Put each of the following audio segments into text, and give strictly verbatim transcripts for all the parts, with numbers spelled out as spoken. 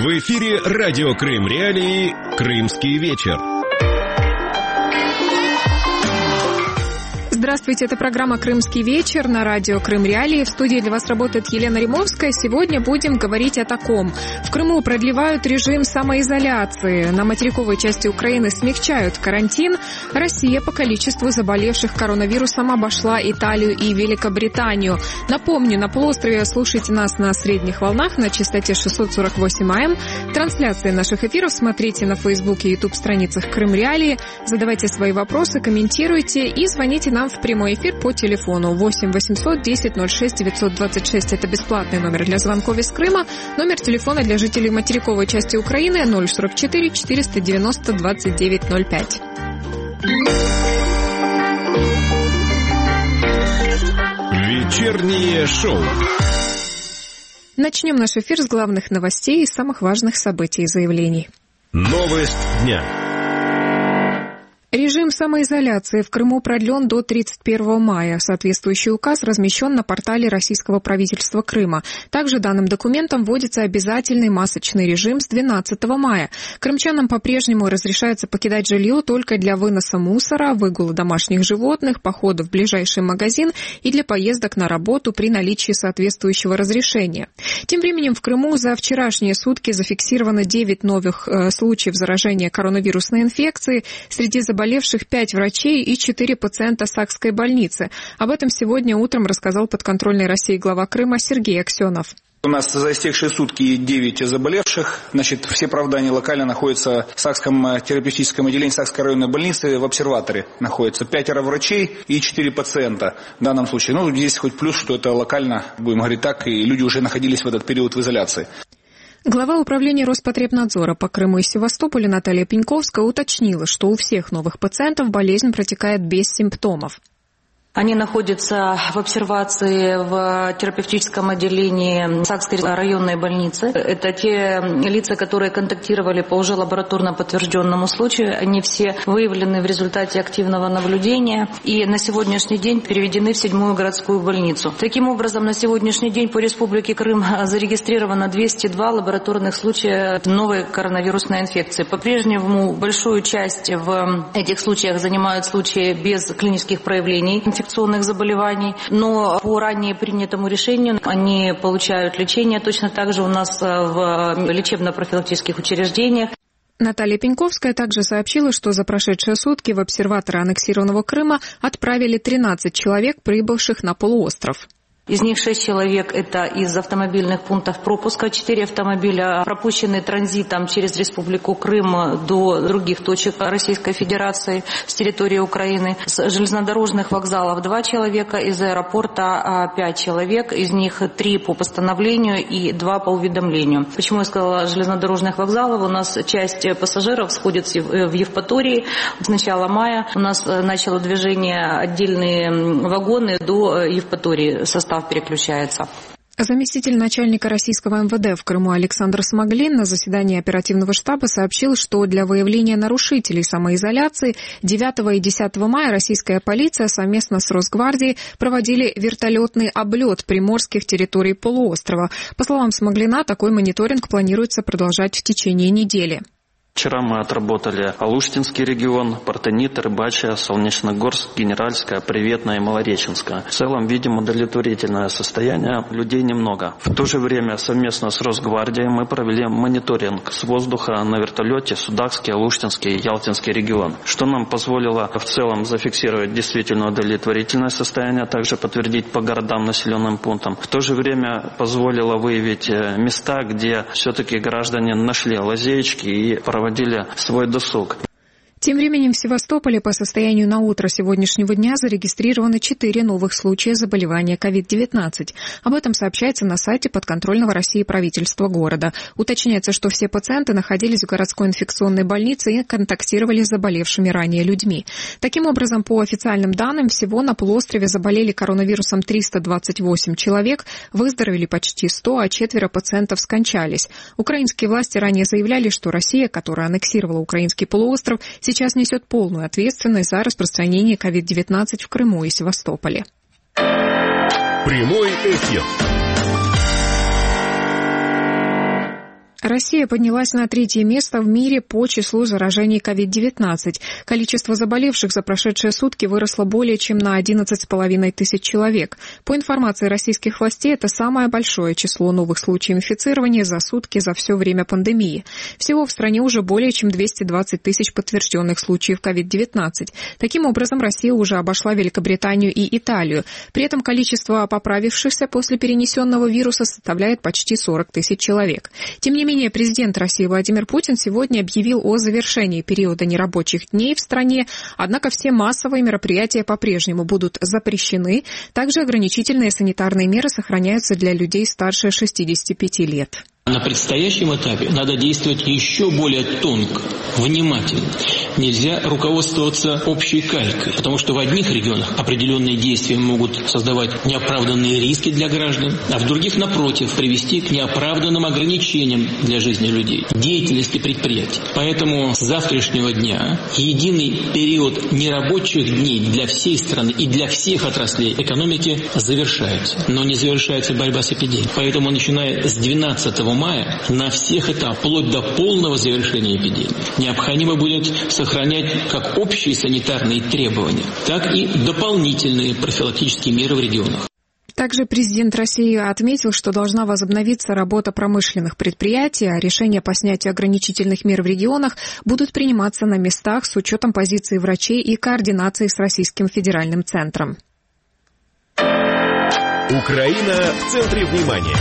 В эфире радио Крым Реалии «Крымский вечер». Здравствуйте, это программа «Крымский вечер» на радио Крым Реалии. В студии для вас работает Елена Римовская. Сегодня будем говорить о таком. В Крыму продлевают режим самоизоляции. На материковой части Украины смягчают карантин. Россия по количеству заболевших коронавирусом обошла Италию и Великобританию. Напомню, на полуострове слушайте нас на средних волнах на частоте шестьсот сорок восемь АМ. Трансляции наших эфиров смотрите на Фейсбуке и Ютуб-страницах Крым Реалии. Задавайте свои вопросы, комментируйте и звоните нам в прямой эфир по телефону восемь восемьсот десять ноль шесть девятьсот двадцать шесть. Это бесплатный номер для звонков из Крыма. Номер телефона для жителей материковой части Украины ноль сорок четыре четыреста девяносто двадцать девять ноль пять. Вечернее шоу. Начнем наш эфир с главных новостей и самых важных событий и заявлений. Новость дня. Режим самоизоляции в Крыму продлен до тридцать первого мая. Соответствующий указ размещен на портале российского правительства Крыма. Также данным документом вводится обязательный масочный режим с двенадцатого мая. Крымчанам по-прежнему разрешается покидать жилье только для выноса мусора, выгула домашних животных, похода в ближайший магазин и для поездок на работу при наличии соответствующего разрешения. Тем временем в Крыму за вчерашние сутки зафиксировано девять новых э, случаев заражения коронавирусной инфекцией. Среди заболевших пять врачей и четыре пациента Сакской больницы. Об этом сегодня утром рассказал подконтрольный России глава Крыма Сергей Аксенов. У нас за истекшие сутки девять заболевших. Значит, все, правда, они локально находятся в Сакском терапевтическом отделении Сакской районной больницы, в обсерваторе находятся пятеро врачей и четыре пациента в данном случае. Ну, здесь хоть плюс, что это локально, будем говорить так, и люди уже находились в этот период в изоляции. Глава управления Роспотребнадзора по Крыму и Севастополю Наталья Пеньковская уточнила, что у всех новых пациентов болезнь протекает без симптомов. Они находятся в обсервации в терапевтическом отделении Сакской районной больницы. Это те лица, которые контактировали по уже лабораторно подтвержденному случаю. Они все выявлены в результате активного наблюдения и на сегодняшний день переведены в седьмую городскую больницу. Таким образом, на сегодняшний день по Республике Крым зарегистрировано двести два лабораторных случая новой коронавирусной инфекции. По-прежнему большую часть в этих случаях занимают случаи без клинических проявлений инфекционных заболеваний, но по ранее принятому решению они получают лечение точно так же у нас в лечебно-профилактических учреждениях. Наталья Пеньковская также сообщила, что за прошедшие сутки в обсерваторы аннексированного Крыма отправили тринадцать человек, прибывших на полуостров. Из них шесть человек – это из автомобильных пунктов пропуска, четыре автомобиля пропущены транзитом через Республику Крым до других точек Российской Федерации с территории Украины. С железнодорожных вокзалов два человека, из аэропорта пять человек, из них три по постановлению и два по уведомлению. Почему я сказала железнодорожных вокзалов? У нас часть пассажиров сходит в Евпатории. С начала мая у нас начало движение отдельные вагоны до Евпатории, состав переключается. Заместитель начальника российского эм вэ дэ в Крыму Александр Смоглин на заседании оперативного штаба сообщил, что для выявления нарушителей самоизоляции девятого и десятого мая российская полиция совместно с Росгвардией проводили вертолетный облет приморских территорий полуострова. По словам Смоглина, такой мониторинг планируется продолжать в течение недели. Вчера мы отработали Алуштинский регион, Партенит, Рыбачья, Солнечногорск, Генеральская, Приветная и Малореченская. В целом видим удовлетворительное состояние, людей немного. В то же время совместно с Росгвардией мы провели мониторинг с воздуха на вертолете Судакский, Алуштинский и Ялтинский регион, что нам позволило в целом зафиксировать действительно удовлетворительное состояние, а также подтвердить по городам, населенным пунктам. В то же время позволило выявить места, где все-таки граждане нашли лазеечки и проводили проводили свой досуг. Тем временем в Севастополе по состоянию на утро сегодняшнего дня зарегистрировано четыре новых случая заболевания ковид девятнадцать. Об этом сообщается на сайте подконтрольного России правительства города. Уточняется, что все пациенты находились в городской инфекционной больнице и контактировали с заболевшими ранее людьми. Таким образом, по официальным данным, всего на полуострове заболели коронавирусом триста двадцать восемь человек, выздоровели почти сто, а четверо пациентов скончались. Украинские власти ранее заявляли, что Россия, которая аннексировала украинский полуостров, сейчас несет полную ответственность за распространение ковид девятнадцать в Крыму и Севастополе. Прямой эфир. Россия поднялась на третье место в мире по числу заражений ковид девятнадцать. Количество заболевших за прошедшие сутки выросло более чем на одиннадцать с половиной тысяч человек. По информации российских властей, это самое большое число новых случаев инфицирования за сутки за все время пандемии. Всего в стране уже более чем двести двадцать тысяч подтвержденных случаев ковид девятнадцать. Таким образом, Россия уже обошла Великобританию и Италию. При этом количество поправившихся после перенесенного вируса составляет почти сорок тысяч человек. Тем не менее, президент России Владимир Путин сегодня объявил о завершении периода нерабочих дней в стране, однако все массовые мероприятия по-прежнему будут запрещены. Также ограничительные санитарные меры сохраняются для людей старше шестидесяти пяти лет. На предстоящем этапе надо действовать еще более тонко, внимательно. Нельзя руководствоваться общей калькой, потому что в одних регионах определенные действия могут создавать неоправданные риски для граждан, а в других, напротив, привести к неоправданным ограничениям для жизни людей, деятельности предприятий. Поэтому с завтрашнего дня единый период нерабочих дней для всей страны и для всех отраслей экономики завершается. Но не завершается борьба с эпидемией. Поэтому, начиная с двенадцатого мая на всех этапах, вплоть до полного завершения эпидемии, необходимо будет сохранять как общие санитарные требования, так и дополнительные профилактические меры в регионах. Также президент России отметил, что должна возобновиться работа промышленных предприятий, а решения по снятию ограничительных мер в регионах будут приниматься на местах с учетом позиции врачей и координации с Российским федеральным центром. Украина в центре внимания.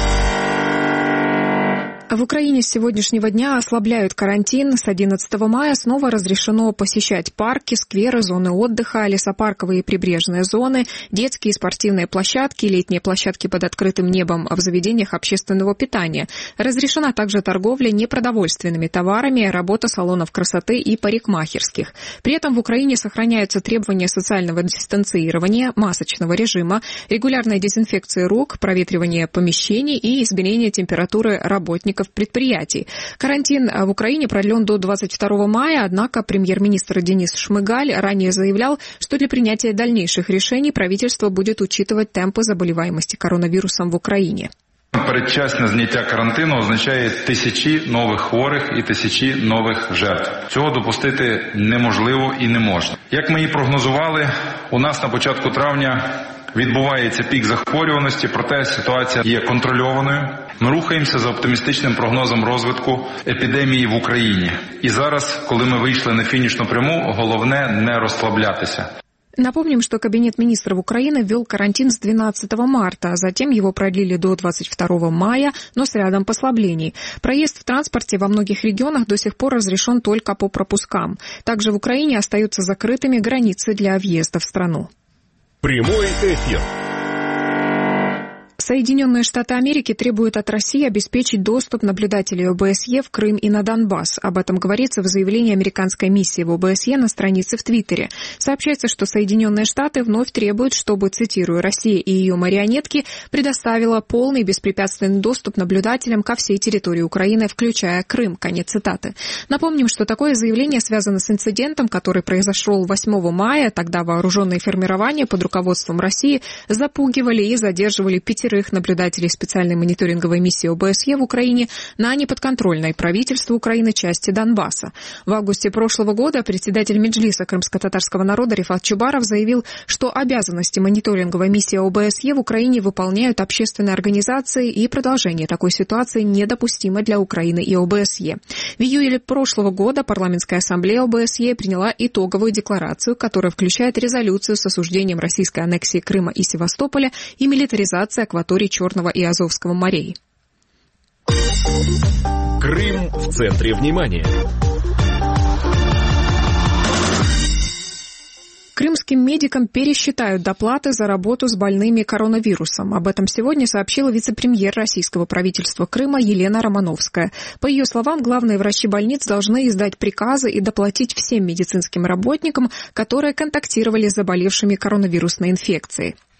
В Украине с сегодняшнего дня ослабляют карантин. С одиннадцатого мая снова разрешено посещать парки, скверы, зоны отдыха, лесопарковые и прибрежные зоны, детские и спортивные площадки, летние площадки под открытым небом в заведениях общественного питания. Разрешена также торговля непродовольственными товарами, работа салонов красоты и парикмахерских. При этом в Украине сохраняются требования социального дистанцирования, масочного режима, регулярной дезинфекции рук, проветривания помещений и измерения температуры работников предприятий. Карантин в Украине продлен до двадцать второго мая, однако премьер-министр Денис Шмыгаль ранее заявлял, что для принятия дальнейших решений правительство будет учитывать темпы заболеваемости коронавирусом в Україні. Передчасне зняття карантину означає тисячі нових хворих і тисячі нових жертв. Цього допустити неможливо і не можна. Як ми і прогнозували, у нас на початку травня відбувається пік захворюваності, проте ситуація є контрольованою. Ми рухаємося за оптимістичним прогнозом розвитку епідемії в Україні. І зараз, коли ми вийшли на фінішну пряму, головне не розслаблятися. Напомним, что Кабинет министров Украины ввел карантин с двенадцатого марта, а затем его продлили до двадцать второго мая, но с рядом послаблений. Проезд в транспорте во многих регионах до сих пор разрешен только по пропускам. Также в Украине остаются закрытыми границы для въезда в страну. Прямой эфир. Соединенные Штаты Америки требуют от России обеспечить доступ наблюдателей ОБСЕ в Крым и на Донбасс. Об этом говорится в заявлении американской миссии в ОБСЕ на странице в Твиттере. Сообщается, что Соединенные Штаты вновь требуют, чтобы, цитирую, Россия и ее марионетки предоставила полный беспрепятственный доступ наблюдателям ко всей территории Украины, включая Крым. Конец цитаты. Напомним, что такое заявление связано с инцидентом, который произошел восьмого мая. Тогда вооруженные формирования под руководством России запугивали и задерживали пятерых наблюдателей специальной мониторинговой миссии ОБСЕ в Украине на неподконтрольной правительству Украины части Донбасса. В августе прошлого года председатель Меджлиса крымско-татарского народа Рифат Чубаров заявил, что обязанности мониторинговой миссии ОБСЕ в Украине выполняют общественные организации, и продолжение такой ситуации недопустимо для Украины и ОБСЕ. В июле прошлого года парламентская ассамблея ОБСЕ приняла итоговую декларацию, которая включает резолюцию с осуждением российской аннексии Крыма и Севастополя и милитаризации акватории Черного и Азовского морей. Крым в центре внимания. Крымским медикам пересчитают доплаты за работу с больными коронавирусом. Об этом сегодня сообщила вице-премьер российского правительства Крыма Елена Романовская. По ее словам, главные врачи больниц должны издать приказы и доплатить всем медицинским работникам, которые контактировали с заболевшими коронавирусной инфекцией.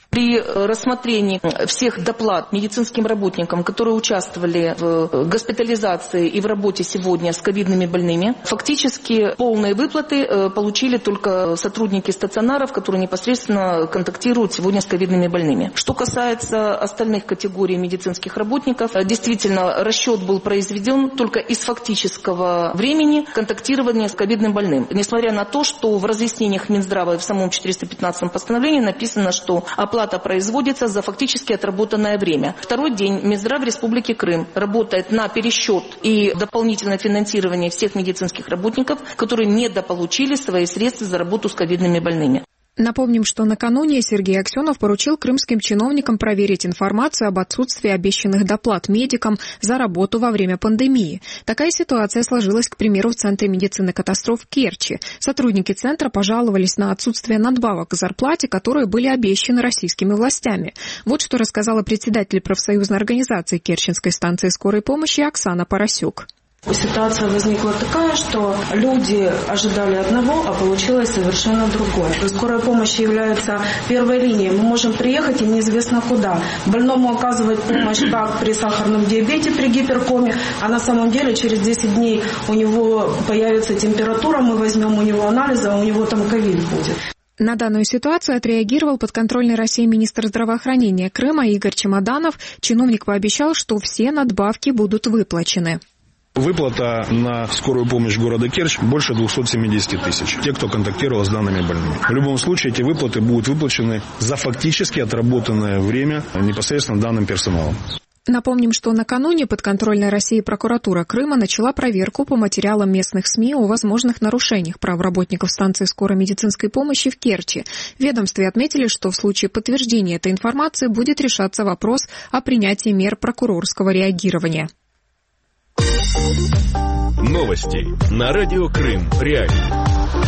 При рассмотрении всех доплат медицинским работникам, которые участвовали в госпитализации и в работе сегодня с ковидными больными, фактически полные выплаты получили только сотрудники стационаров, которые непосредственно контактируют сегодня с ковидными больными. Что касается остальных категорий медицинских работников, действительно расчет был произведен только из фактического времени контактирования с ковидным больным. Несмотря на то, что в разъяснениях Минздрава и в самом четыреста пятнадцатом постановлении написано, что оплата производится за фактически отработанное время. Второй день Минздрав Республики Крым работает на пересчет и дополнительное финансирование всех медицинских работников, которые недополучили свои средства за работу с ковидными больными. Напомним, что накануне Сергей Аксенов поручил крымским чиновникам проверить информацию об отсутствии обещанных доплат медикам за работу во время пандемии. Такая ситуация сложилась, к примеру, в Центре медицины катастроф в Керчи. Сотрудники центра пожаловались на отсутствие надбавок к зарплате, которые были обещаны российскими властями. Вот что рассказала председатель профсоюзной организации Керченской станции скорой помощи Оксана Поросюк. Ситуация возникла такая, что люди ожидали одного, а получилось совершенно другое. Скорая помощь является первой линией. Мы можем приехать и неизвестно куда. Больному оказывать помощь как при сахарном диабете, при гиперкоме, а на самом деле через десять дней у него появится температура, мы возьмем у него анализы, а у него там ковид будет. На данную ситуацию отреагировал подконтрольный России министр здравоохранения Крыма Игорь Чемоданов. Чиновник пообещал, что все надбавки будут выплачены. Выплата на скорую помощь города Керчь больше двести семьдесят тысяч. Те, кто контактировал с данными больными. В любом случае, эти выплаты будут выплачены за фактически отработанное время непосредственно данным персоналом. Напомним, что накануне подконтрольная России прокуратура Крыма начала проверку по материалам местных СМИ о возможных нарушениях прав работников станции скорой медицинской помощи в Керчи. В ведомстве отметили, что в случае подтверждения этой информации будет решаться вопрос о принятии мер прокурорского реагирования. Новости на радио Крым Реалии.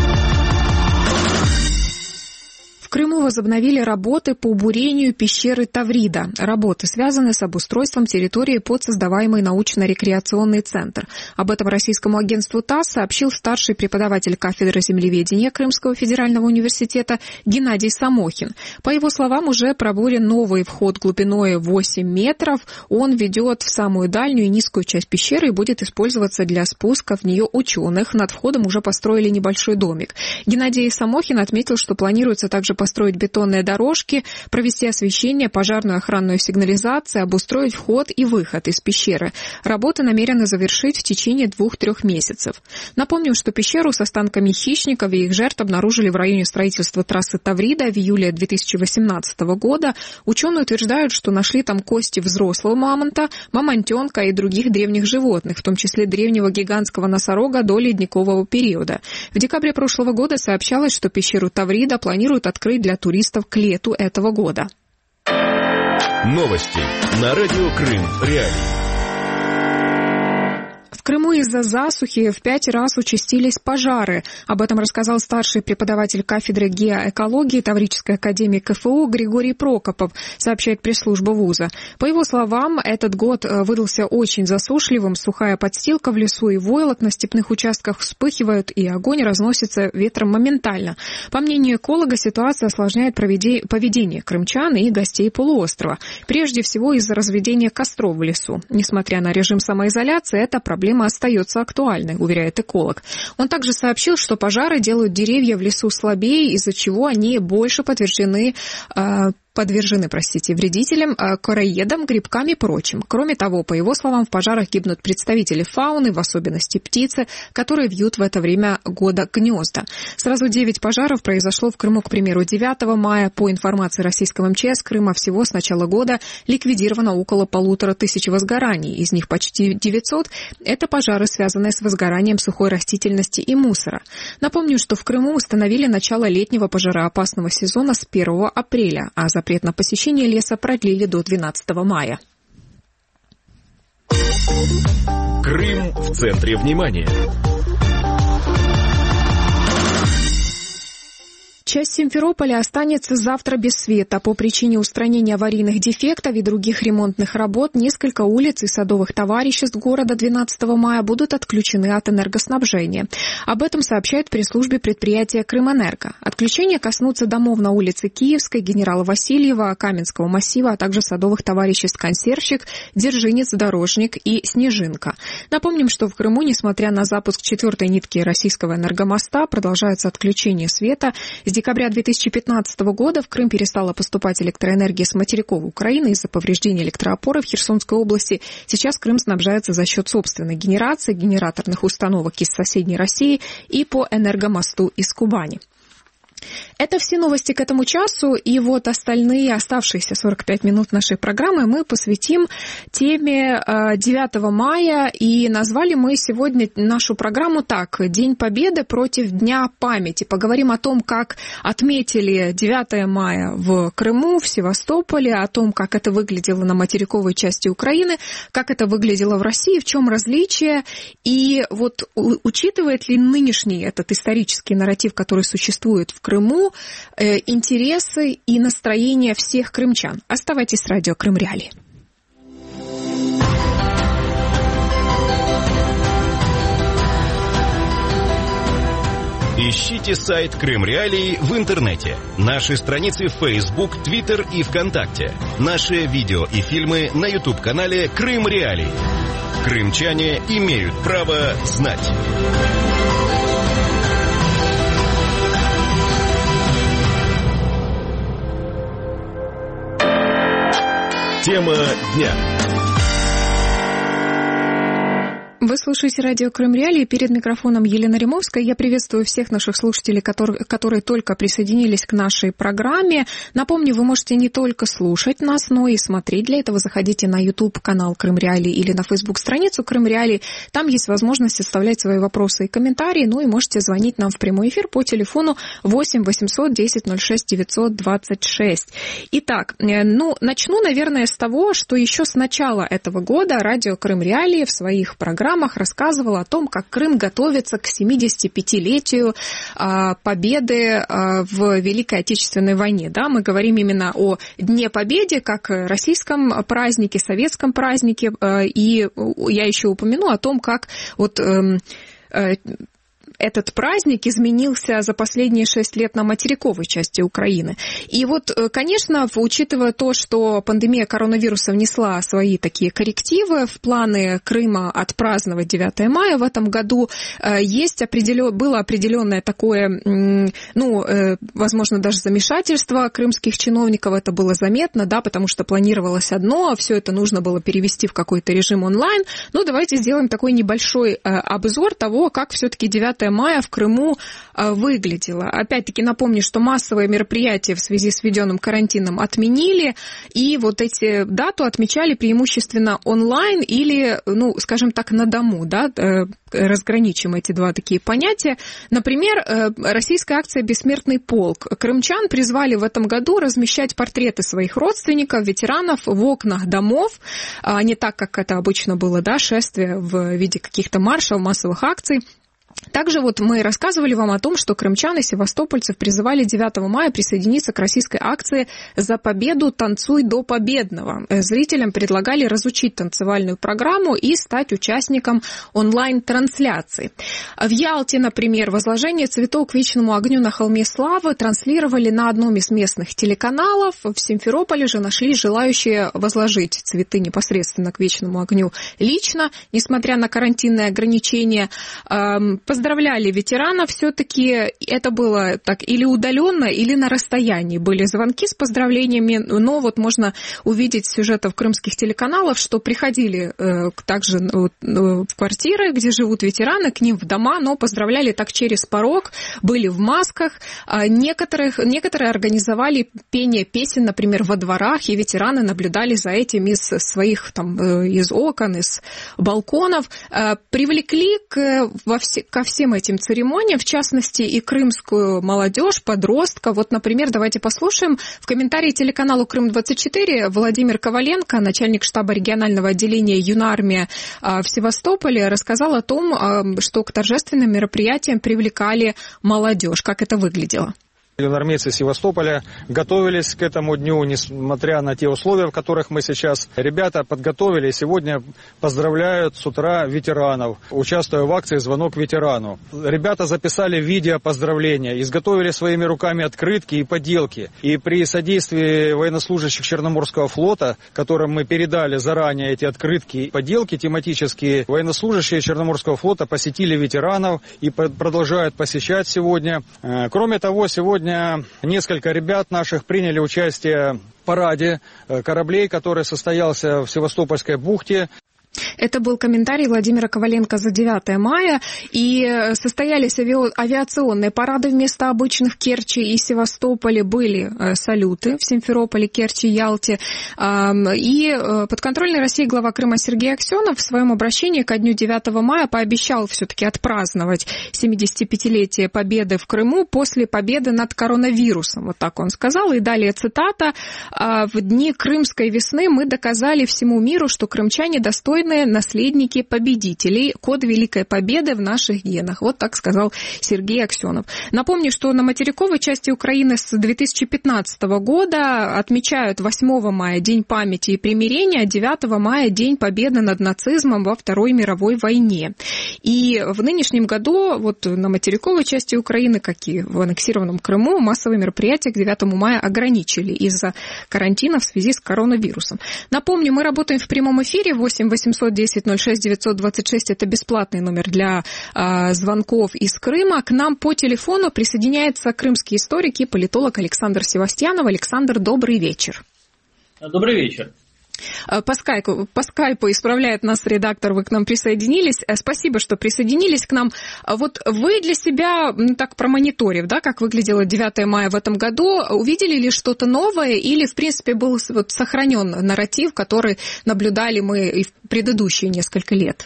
В Крыму возобновили работы по бурению пещеры Таврида. Работы связаны с обустройством территории под создаваемый научно-рекреационный центр. Об этом российскому агентству ТАСС сообщил старший преподаватель кафедры землеведения Крымского федерального университета Геннадий Самохин. По его словам, уже пробурен новый вход глубиной восемь метров. Он ведет в самую дальнюю и низкую часть пещеры и будет использоваться для спуска в нее ученых. Над входом уже построили небольшой домик. Геннадий Самохин отметил, что планируется также построить бетонные дорожки, провести освещение, пожарную охранную сигнализацию, обустроить вход и выход из пещеры. Работы намерены завершить в течение двух-трех месяцев. Напомним, что пещеру с останками хищников и их жертв обнаружили в районе строительства трассы Таврида в июле две тысячи восемнадцатого года. Ученые утверждают, что нашли там кости взрослого мамонта, мамонтенка и других древних животных, в том числе древнего гигантского носорога до ледникового периода. В декабре прошлого года сообщалось, что пещеру Таврида планируют открыть для туристов к лету этого года. Новости на радио Крым Реалии. В Крыму из-за засухи в пять раз участились пожары. Об этом рассказал старший преподаватель кафедры геоэкологии Таврической академии КФУ Григорий Прокопов, сообщает пресс-служба вуза. По его словам, этот год выдался очень засушливым. Сухая подстилка в лесу и войлок на степных участках вспыхивают, и огонь разносится ветром моментально. По мнению эколога, ситуация осложняет поведение крымчан и гостей полуострова. Прежде всего из-за разведения костров в лесу. Несмотря на режим самоизоляции, эта проблема остается актуальной, уверяет эколог. Он также сообщил, что пожары делают деревья в лесу слабее, из-за чего они больше подвержены подвержены, простите, вредителям, короедам, грибкам и прочим. Кроме того, по его словам, в пожарах гибнут представители фауны, в особенности птицы, которые вьют в это время года гнезда. Сразу девять пожаров произошло в Крыму, к примеру, девятого мая. По информации российского МЧС, Крыма всего с начала года ликвидировано около полутора тысяч возгораний. Из них почти девятьсот – это пожары, связанные с возгоранием сухой растительности и мусора. Напомню, что в Крыму установили начало летнего пожароопасного сезона с первого апреля, а за Запрет на посещение леса продлили до двенадцатого мая. Крым в центре внимания. Часть Симферополя останется завтра без света. По причине устранения аварийных дефектов и других ремонтных работ несколько улиц и садовых товариществ города двенадцатого мая будут отключены от энергоснабжения. Об этом сообщают в пресс-службе предприятия «Крымэнерго». Отключения коснутся домов на улице Киевской, генерала Васильева, Каменского массива, а также садовых товариществ «Консервщик», «Дзержинец», «Дорожник» и «Снежинка». Напомним, что в Крыму, несмотря на запуск четвертой нитки российского энергомоста, продолжается отключение света. С декабря две тысячи пятнадцатого года в Крым перестала поступать электроэнергия с материковой Украины из-за повреждения электроопоры в Херсонской области. Сейчас Крым снабжается за счет собственной генерации, генераторных установок из соседней России и по энергомосту из Кубани. Это все новости к этому часу, и вот остальные оставшиеся сорок пять минут нашей программы мы посвятим теме девятого мая, и назвали мы сегодня нашу программу так: «День Победы против Дня памяти». Поговорим о том, как отметили девятое мая в Крыму, в Севастополе, о том, как это выглядело на материковой части Украины, как это выглядело в России, в чем различие, и вот учитывает ли нынешний этот исторический нарратив, который существует в Крыму, Крыму, э, интересы и настроения всех крымчан. Оставайтесь с радио Крым Реалии. Ищите сайт Крым Реалии в интернете, наши страницы в Facebook, Twitter и ВКонтакте, наши видео и фильмы на YouTube-канале Крым Реалии. Крымчане имеют право знать. Тема дня. Вы слушаете радио Крым Реалии. Перед микрофоном Елена Римовская. Я приветствую всех наших слушателей, которые, которые только присоединились к нашей программе. Напомню, вы можете не только слушать нас, но и смотреть. Для этого заходите на YouTube-канал Крым Реалии или на Facebook-страницу Крым Реалии. Там есть возможность оставлять свои вопросы и комментарии. Ну и можете звонить нам в прямой эфир по телефону восемь восемьсот десять ноль шесть девятьсот двадцать шесть. Итак, ну, начну, наверное, с того, что еще с начала этого года радио Крым Реалии в своих программах рассказывала о том, как Крым готовится к семидесятипятилетию а, победы а, в Великой Отечественной войне. Да, мы говорим именно о Дне Победы, как российском празднике, советском празднике, а, и я еще упомяну о том, как вот а, а, этот праздник изменился за последние шесть лет на материковой части Украины. И вот, конечно, учитывая то, что пандемия коронавируса внесла свои такие коррективы в планы Крыма отпраздновать девятое мая в этом году, есть определен... было определенное такое, ну, возможно, даже замешательство крымских чиновников, это было заметно, да, потому что планировалось одно, а все это нужно было перевести в какой-то режим онлайн. Но давайте сделаем такой небольшой обзор того, как все-таки девятое мая в Крыму выглядело. Опять-таки напомню, что массовые мероприятия в связи с введенным карантином отменили, и вот эти дату отмечали преимущественно онлайн или, ну, скажем так, на дому, да, разграничим эти два такие понятия. Например, российская акция «Бессмертный полк». Крымчан призвали в этом году размещать портреты своих родственников, ветеранов в окнах домов, а не так, как это обычно было, да, шествие в виде каких-то маршев, массовых акций. Также вот мы рассказывали вам о том, что крымчан и севастопольцев призывали девятого мая присоединиться к российской акции «За победу танцуй до победного». Зрителям предлагали разучить танцевальную программу и стать участником онлайн-трансляции. В Ялте, например, возложение цветов к вечному огню на холме славы транслировали на одном из местных телеканалов. В Симферополе же нашлись желающие возложить цветы непосредственно к вечному огню лично, несмотря на карантинные ограничения. Поздравляли ветеранов, все-таки это было так или удаленно, или на расстоянии. Были звонки с поздравлениями, но вот можно увидеть в сюжетах крымских телеканалов, что приходили э, также э, в квартиры, где живут ветераны, к ним в дома, но поздравляли так через порог, были в масках. А некоторых, некоторые организовали пение песен, например, во дворах, и ветераны наблюдали за этим из своих там, э, из окон, из балконов. Э, привлекли к, во все, ко всем этим церемониям, в частности, и крымскую молодежь, подростков. Вот, например, давайте послушаем в комментарии телеканалу Крым двадцать четыре Владимир Коваленко, начальник штаба регионального отделения Юнармия в Севастополе, рассказал о том, что к торжественным мероприятиям привлекали молодежь. Как это выглядело? Юноармейцы Севастополя готовились к этому дню, несмотря на те условия, в которых мы сейчас. Ребята подготовили, сегодня поздравляют с утра ветеранов, участвуя в акции «Звонок ветерану». Ребята записали видео поздравления, изготовили своими руками открытки и поделки. И при содействии военнослужащих Черноморского флота, которым мы передали заранее эти открытки и поделки тематические, военнослужащие Черноморского флота посетили ветеранов и продолжают посещать сегодня. Кроме того, сегодня Сегодня несколько ребят наших приняли участие в параде кораблей, который состоялся в Севастопольской бухте. Это был комментарий Владимира Коваленко за девятое мая. И состоялись ави... авиационные парады вместо обычных в Керчи и Севастополе. Были салюты в Симферополе, Керчи, Ялте. И подконтрольный России глава Крыма Сергей Аксенов в своем обращении ко дню девятого мая пообещал все-таки отпраздновать семидесятипятилетие победы в Крыму после победы над коронавирусом. Вот так он сказал. И далее цитата. «В дни Крымской весны мы доказали всему миру, что крымчане достойны наследники победителей. Код Великой Победы в наших генах». Вот так сказал Сергей Аксенов. Напомню, что на материковой части Украины с две тысячи пятнадцатого года отмечают восьмого мая День памяти и примирения, а девятого мая День победы над нацизмом во Второй мировой войне. И в нынешнем году вот на материковой части Украины, как и в аннексированном Крыму, массовые мероприятия к девятому мая ограничили из-за карантина в связи с коронавирусом. Напомню, мы работаем в прямом эфире. восемь восемьсот десять ноль шесть девятьсот двадцать шесть это бесплатный номер для э, звонков из Крыма. К нам по телефону присоединяется крымский историк и политолог Александр Севастьянов. Александр, добрый вечер. Добрый вечер. По скайпу, по скайпу исправляет нас редактор, вы к нам присоединились. Спасибо, что присоединились к нам. Вот вы для себя, ну, так промониторив, да, как выглядело девятое мая в этом году, увидели ли что-то новое или, в принципе, был вот сохранен нарратив, который наблюдали мы и в предыдущие несколько лет?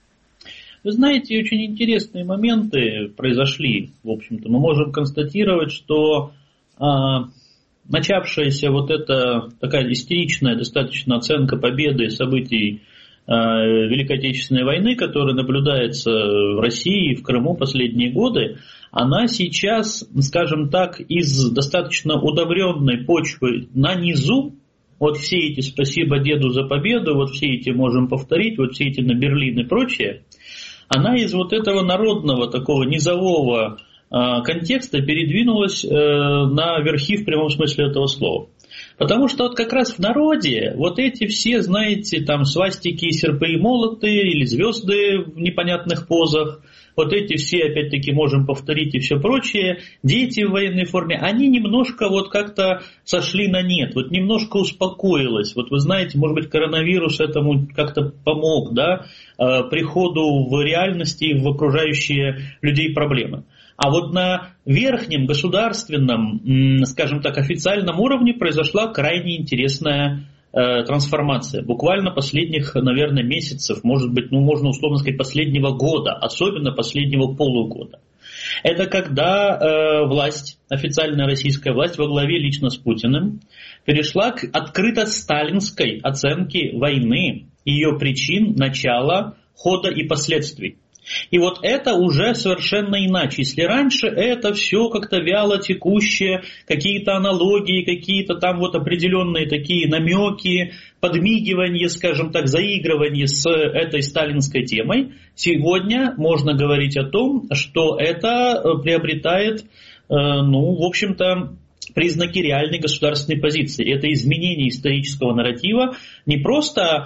Вы знаете, очень интересные моменты произошли, в общем-то. Мы можем констатировать, что а, начавшаяся вот эта такая истеричная достаточно оценка победы событий а, Великой Отечественной войны, которая наблюдается в России и в Крыму последние годы, она сейчас, скажем так, из достаточно удобренной почвы на низу, вот все эти «спасибо деду за победу», вот все эти можем повторить, вот все эти на Берлин и прочее, она из вот этого народного такого низового э, контекста передвинулась э, на верхи в прямом смысле этого слова. Потому что вот как раз в народе вот эти все, знаете, там свастики, серпы и молоты или звезды в непонятных позах, вот эти все, опять-таки, можем повторить и все прочее, дети в военной форме, они немножко вот как-то сошли на нет, вот немножко успокоилось. Вот вы знаете, может быть, коронавирус этому как-то помог, да, приходу в реальности и в окружающие людей проблемы. А вот на верхнем государственном, скажем так, официальном уровне произошла крайне интересная трансформация. Буквально последних, наверное, месяцев, может быть, ну, можно условно сказать, последнего года, особенно последнего полугода. Это когда э, власть, официальная российская власть во главе лично с Путиным, перешла к открыто сталинской оценке войны, ее причин, начала, хода и последствий. И вот это уже совершенно иначе. Если раньше это все как-то вяло текущее, какие-то аналогии, какие-то там вот определенные такие намеки, подмигивания, скажем так, заигрывания с этой сталинской темой, сегодня можно говорить о том, что это приобретает, ну, в общем-то, признаки реальной государственной позиции. Это изменение исторического нарратива не просто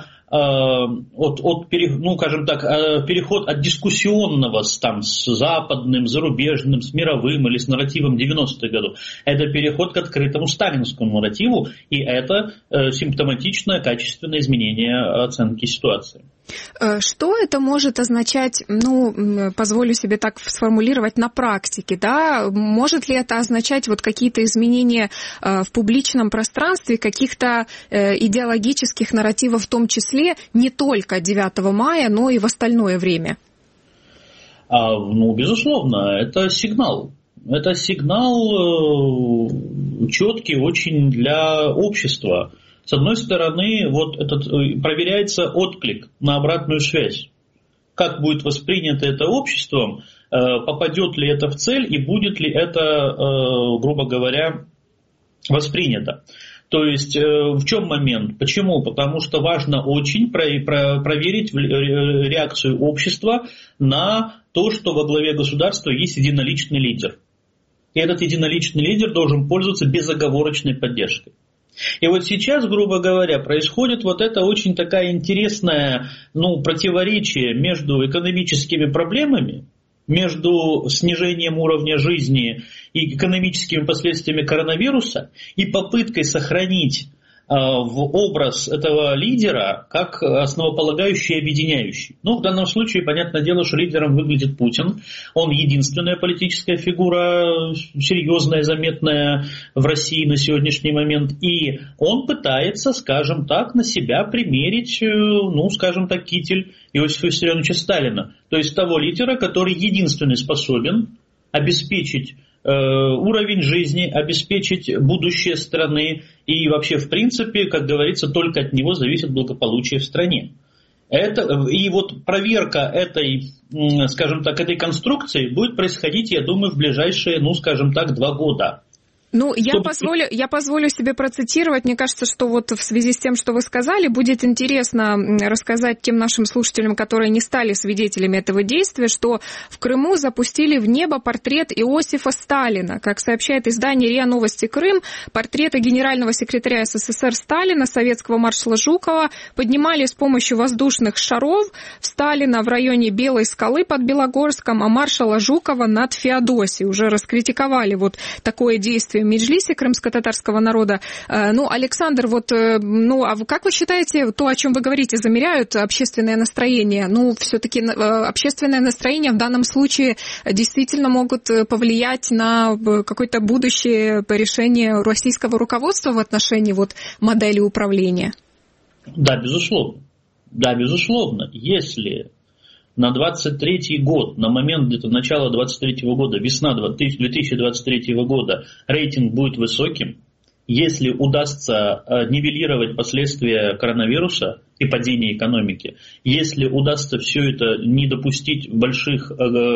от, от ну, скажем так, переход от дискуссионного с, там, с западным, зарубежным, с мировым или с нарративом девяностых годов. Это переход к открытому сталинскому нарративу, и это симптоматичное, качественное изменение оценки ситуации. Что это может означать, ну, позволю себе так сформулировать, на практике, да? Может ли это означать вот какие-то изменения в публичном пространстве, каких-то идеологических нарративов в том числе, не только девятого мая, но и в остальное время? А, ну, безусловно, это сигнал. Это сигнал четкий очень для общества. С одной стороны, вот этот проверяется отклик на обратную связь. как будет воспринято это обществом, попадет ли это в цель и будет ли это, грубо говоря, воспринято. То есть в чем момент? Почему? Потому что важно очень проверить реакцию общества на то, что во главе государства есть единоличный лидер. И этот единоличный лидер должен пользоваться безоговорочной поддержкой. И вот сейчас, грубо говоря, происходит вот это очень такая интересная, ну, противоречие между экономическими проблемами, между снижением уровня жизни и экономическими последствиями коронавируса и попыткой сохранить э, в образ этого лидера как основополагающий и объединяющий. Ну, в данном случае, понятное дело, что лидером выглядит Путин. Он единственная политическая фигура, серьезная, заметная в России на сегодняшний момент. И он пытается, скажем так, на себя примерить, ну, скажем так, китель Иосифа Виссарионовича Сталина. То есть того лидера, который единственный способен обеспечить э, уровень жизни, обеспечить будущее страны. И вообще, в принципе, как говорится, только от него зависит благополучие в стране. Это, и вот проверка этой, скажем так, этой конструкции будет происходить, я думаю, в ближайшие, ну, скажем так, два года. Ну, я позволю, я позволю себе процитировать. Мне кажется, что вот в связи с тем, что вы сказали, будет интересно рассказать тем нашим слушателям, которые не стали свидетелями этого действия, что в Крыму запустили в небо портрет Иосифа Сталина. Как сообщает издание РИА Новости Крым, портреты генерального секретаря СССР Сталина, советского маршала Жукова поднимали с помощью воздушных шаров в Сталина в районе Белой скалы под Белогорском, а маршала Жукова над Феодосией. Уже раскритиковали вот такое действие в Меджлисе крымско-татарского народа. Ну, Александр, вот, ну, а как вы считаете, то, о чем вы говорите, замеряют общественное настроение? Ну, все-таки общественное настроение в данном случае действительно могут повлиять на какое-то будущее решение российского руководства в отношении вот модели управления? Да, безусловно. Да, безусловно. Если на двадцать третий год, на момент где-то начала двадцать третьего года, весна две тысячи двадцать третьего года, рейтинг будет высоким, если удастся нивелировать последствия коронавируса и падения экономики, если удастся все это не допустить больших,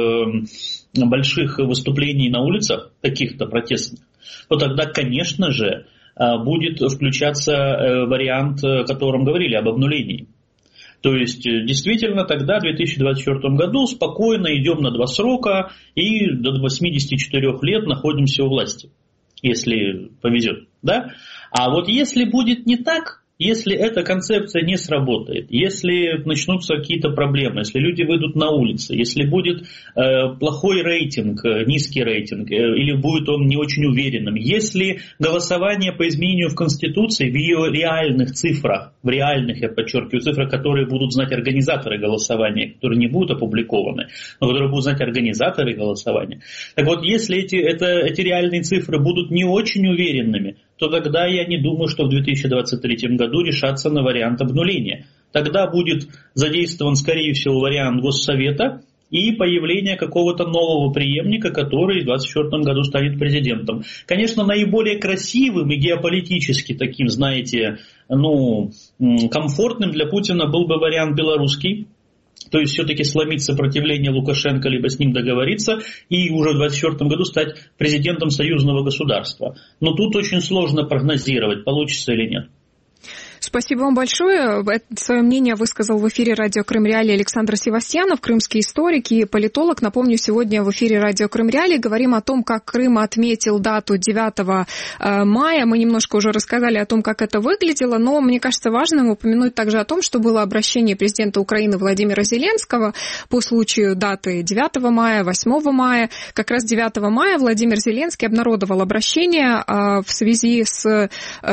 больших выступлений на улицах, каких-то протестных, то тогда, конечно же, будет включаться вариант, о котором говорили, об обнулении. То есть, действительно, тогда, в две тысячи двадцать четвёртом году, спокойно идем на два срока и до восьмидесяти четырёх лет находимся у власти, если повезет. Да? А вот если будет не так, если эта концепция не сработает, если начнутся какие-то проблемы, если люди выйдут на улицы, если будет э, плохой рейтинг, низкий рейтинг, э, или будет он не очень уверенным, если голосование по изменению в Конституции в ее реальных цифрах, в реальных, я подчеркиваю, цифрах, которые будут знать организаторы голосования, которые не будут опубликованы, но которые будут знать организаторы голосования. Так вот, если эти, это, эти реальные цифры будут не очень уверенными, то тогда я не думаю, что в две тысячи двадцать третьем году решаться на вариант обнуления. Тогда будет задействован, скорее всего, вариант Госсовета и появление какого-то нового преемника, который в двадцать четвёртом году станет президентом. Конечно, наиболее красивым и геополитически таким, знаете, ну, комфортным для Путина был бы вариант белорусский. То есть все-таки сломить сопротивление Лукашенко, либо с ним договориться и уже в двадцать четвёртом году стать президентом союзного государства. Но тут очень сложно прогнозировать, получится или нет. Спасибо вам большое. Свое мнение высказал в эфире радио Крым Реалии Александр Севастьянов, крымский историк и политолог. Напомню, сегодня в эфире радио Крым Реалии говорим о том, как Крым отметил дату девятого мая. Мы немножко уже рассказали о том, как это выглядело, но мне кажется важным упомянуть также о том, что было обращение президента Украины Владимира Зеленского по случаю даты девятого мая, восьмого мая. Как раз девятого мая Владимир Зеленский обнародовал обращение в связи с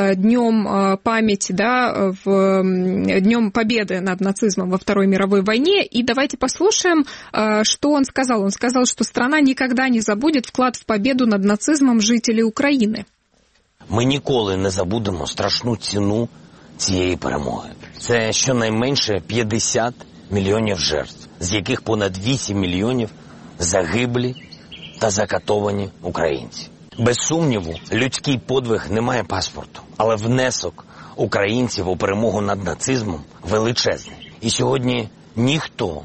Днем памяти, да, в Днем Победы над нацизмом во Второй мировой войне. И давайте послушаем, что он сказал. Он сказал, что страна никогда не забудет вклад в победу над нацизмом жителей України. Ми ніколи не забудемо страшну ціну цієї перемоги. Це щонайменше п'ятдесят мільйонів жертв, з яких понад вісім мільйонів загиблі та закатовані українці. Без сумніву, людський подвиг не має паспорту, але внесок українців у перемогу над нацизмом величезний. І сьогодні ніхто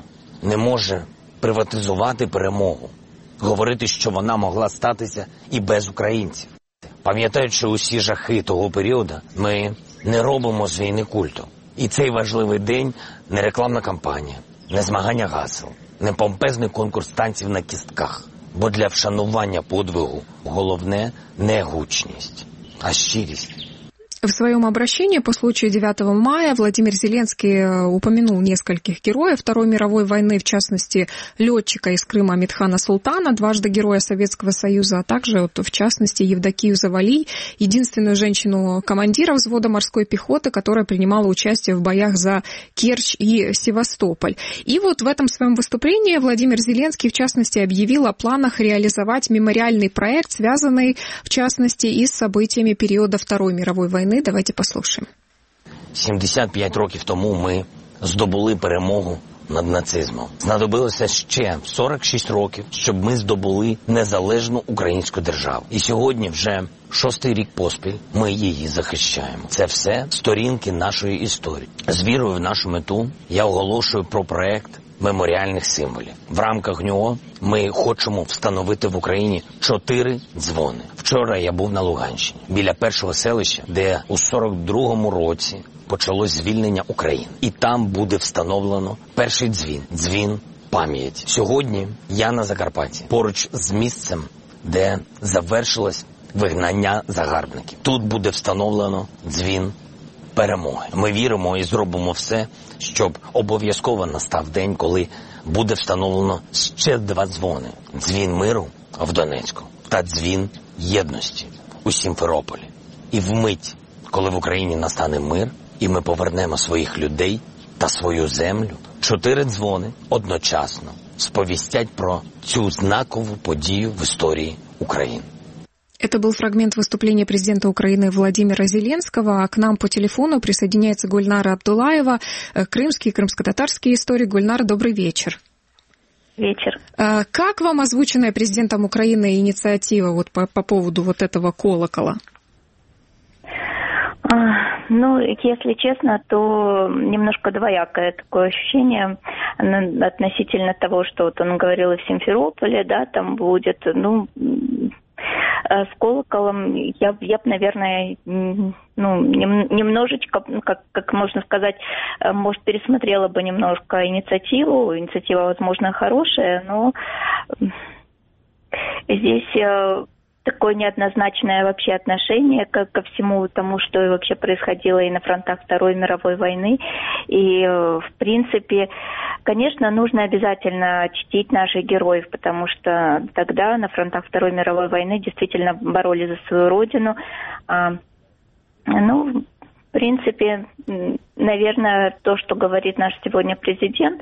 не може приватизувати перемогу, говорити, що вона могла статися і без українців. Пам'ятаючи усі жахи того періоду, ми не робимо з війни культу. І цей важливий день – не рекламна кампанія, не змагання гасел, не помпезний конкурс танців на кістках. Бо для вшанування подвигу головне не гучність, а щирість. В своем обращении по случаю девятого мая Владимир Зеленский упомянул нескольких героев Второй мировой войны, в частности, летчика из Крыма Митхана Султана, дважды Героя Советского Союза, а также, вот, в частности, Евдокию Завали, единственную женщину-командира взвода морской пехоты, которая принимала участие в боях за Керчь и Севастополь. И вот в этом своем выступлении Владимир Зеленский, в частности, объявил о планах реализовать мемориальный проект, связанный, в частности, и с событиями периода Второй мировой войны. Давайте послухаємо. сімдесят п'ять років тому ми здобули перемогу над нацизмом. Знадобилося ще сорок шість років, щоб ми здобули незалежну українську державу. І сьогодні вже шостий рік поспіль ми її захищаємо. Це все сторінки нашої історії. З вірою в нашу мету я оголошую про проект меморіальних символів. В рамках нього ми хочемо встановити в Україні чотири дзвони. Вчора я був на Луганщині, біля першого селища, де у сорок другому році почалось звільнення України. І там буде встановлено перший дзвін – дзвін пам'яті. Сьогодні я на Закарпатті, поруч з місцем, де завершилось вигнання загарбників. Тут буде встановлено дзвін перемоги. Ми віримо і зробимо все, щоб обов'язково настав день, коли буде встановлено ще два дзвони. Дзвін миру в Донецьку та дзвін єдності у Сімферополі. І вмить, коли в Україні настане мир, і ми повернемо своїх людей та свою землю, чотири дзвони одночасно сповістять про цю знакову подію в історії України. Это был фрагмент выступления президента Украины Владимира Зеленского. А к нам по телефону присоединяется Гульнара Абдулаева, крымский, крымско-татарский историк. Гульнара, добрый вечер. Вечер. Как вам озвученная президентом Украины инициатива вот по, по поводу вот этого колокола? Ну, если честно, то немножко двоякое такое ощущение относительно того, что вот он говорил и в Симферополе, да, там будет, ну... С колоколом я, я бы, наверное, ну, немножечко, как, как можно сказать, может, пересмотрела бы немножко инициативу. Инициатива, возможно, хорошая, но здесь такое неоднозначное вообще отношение ко, ко всему тому, что вообще происходило и на фронтах Второй мировой войны. И, в принципе, конечно, нужно обязательно чтить наших героев, потому что тогда на фронтах Второй мировой войны действительно боролись за свою родину. А, ну, в принципе, наверное, то, что говорит наш сегодня президент,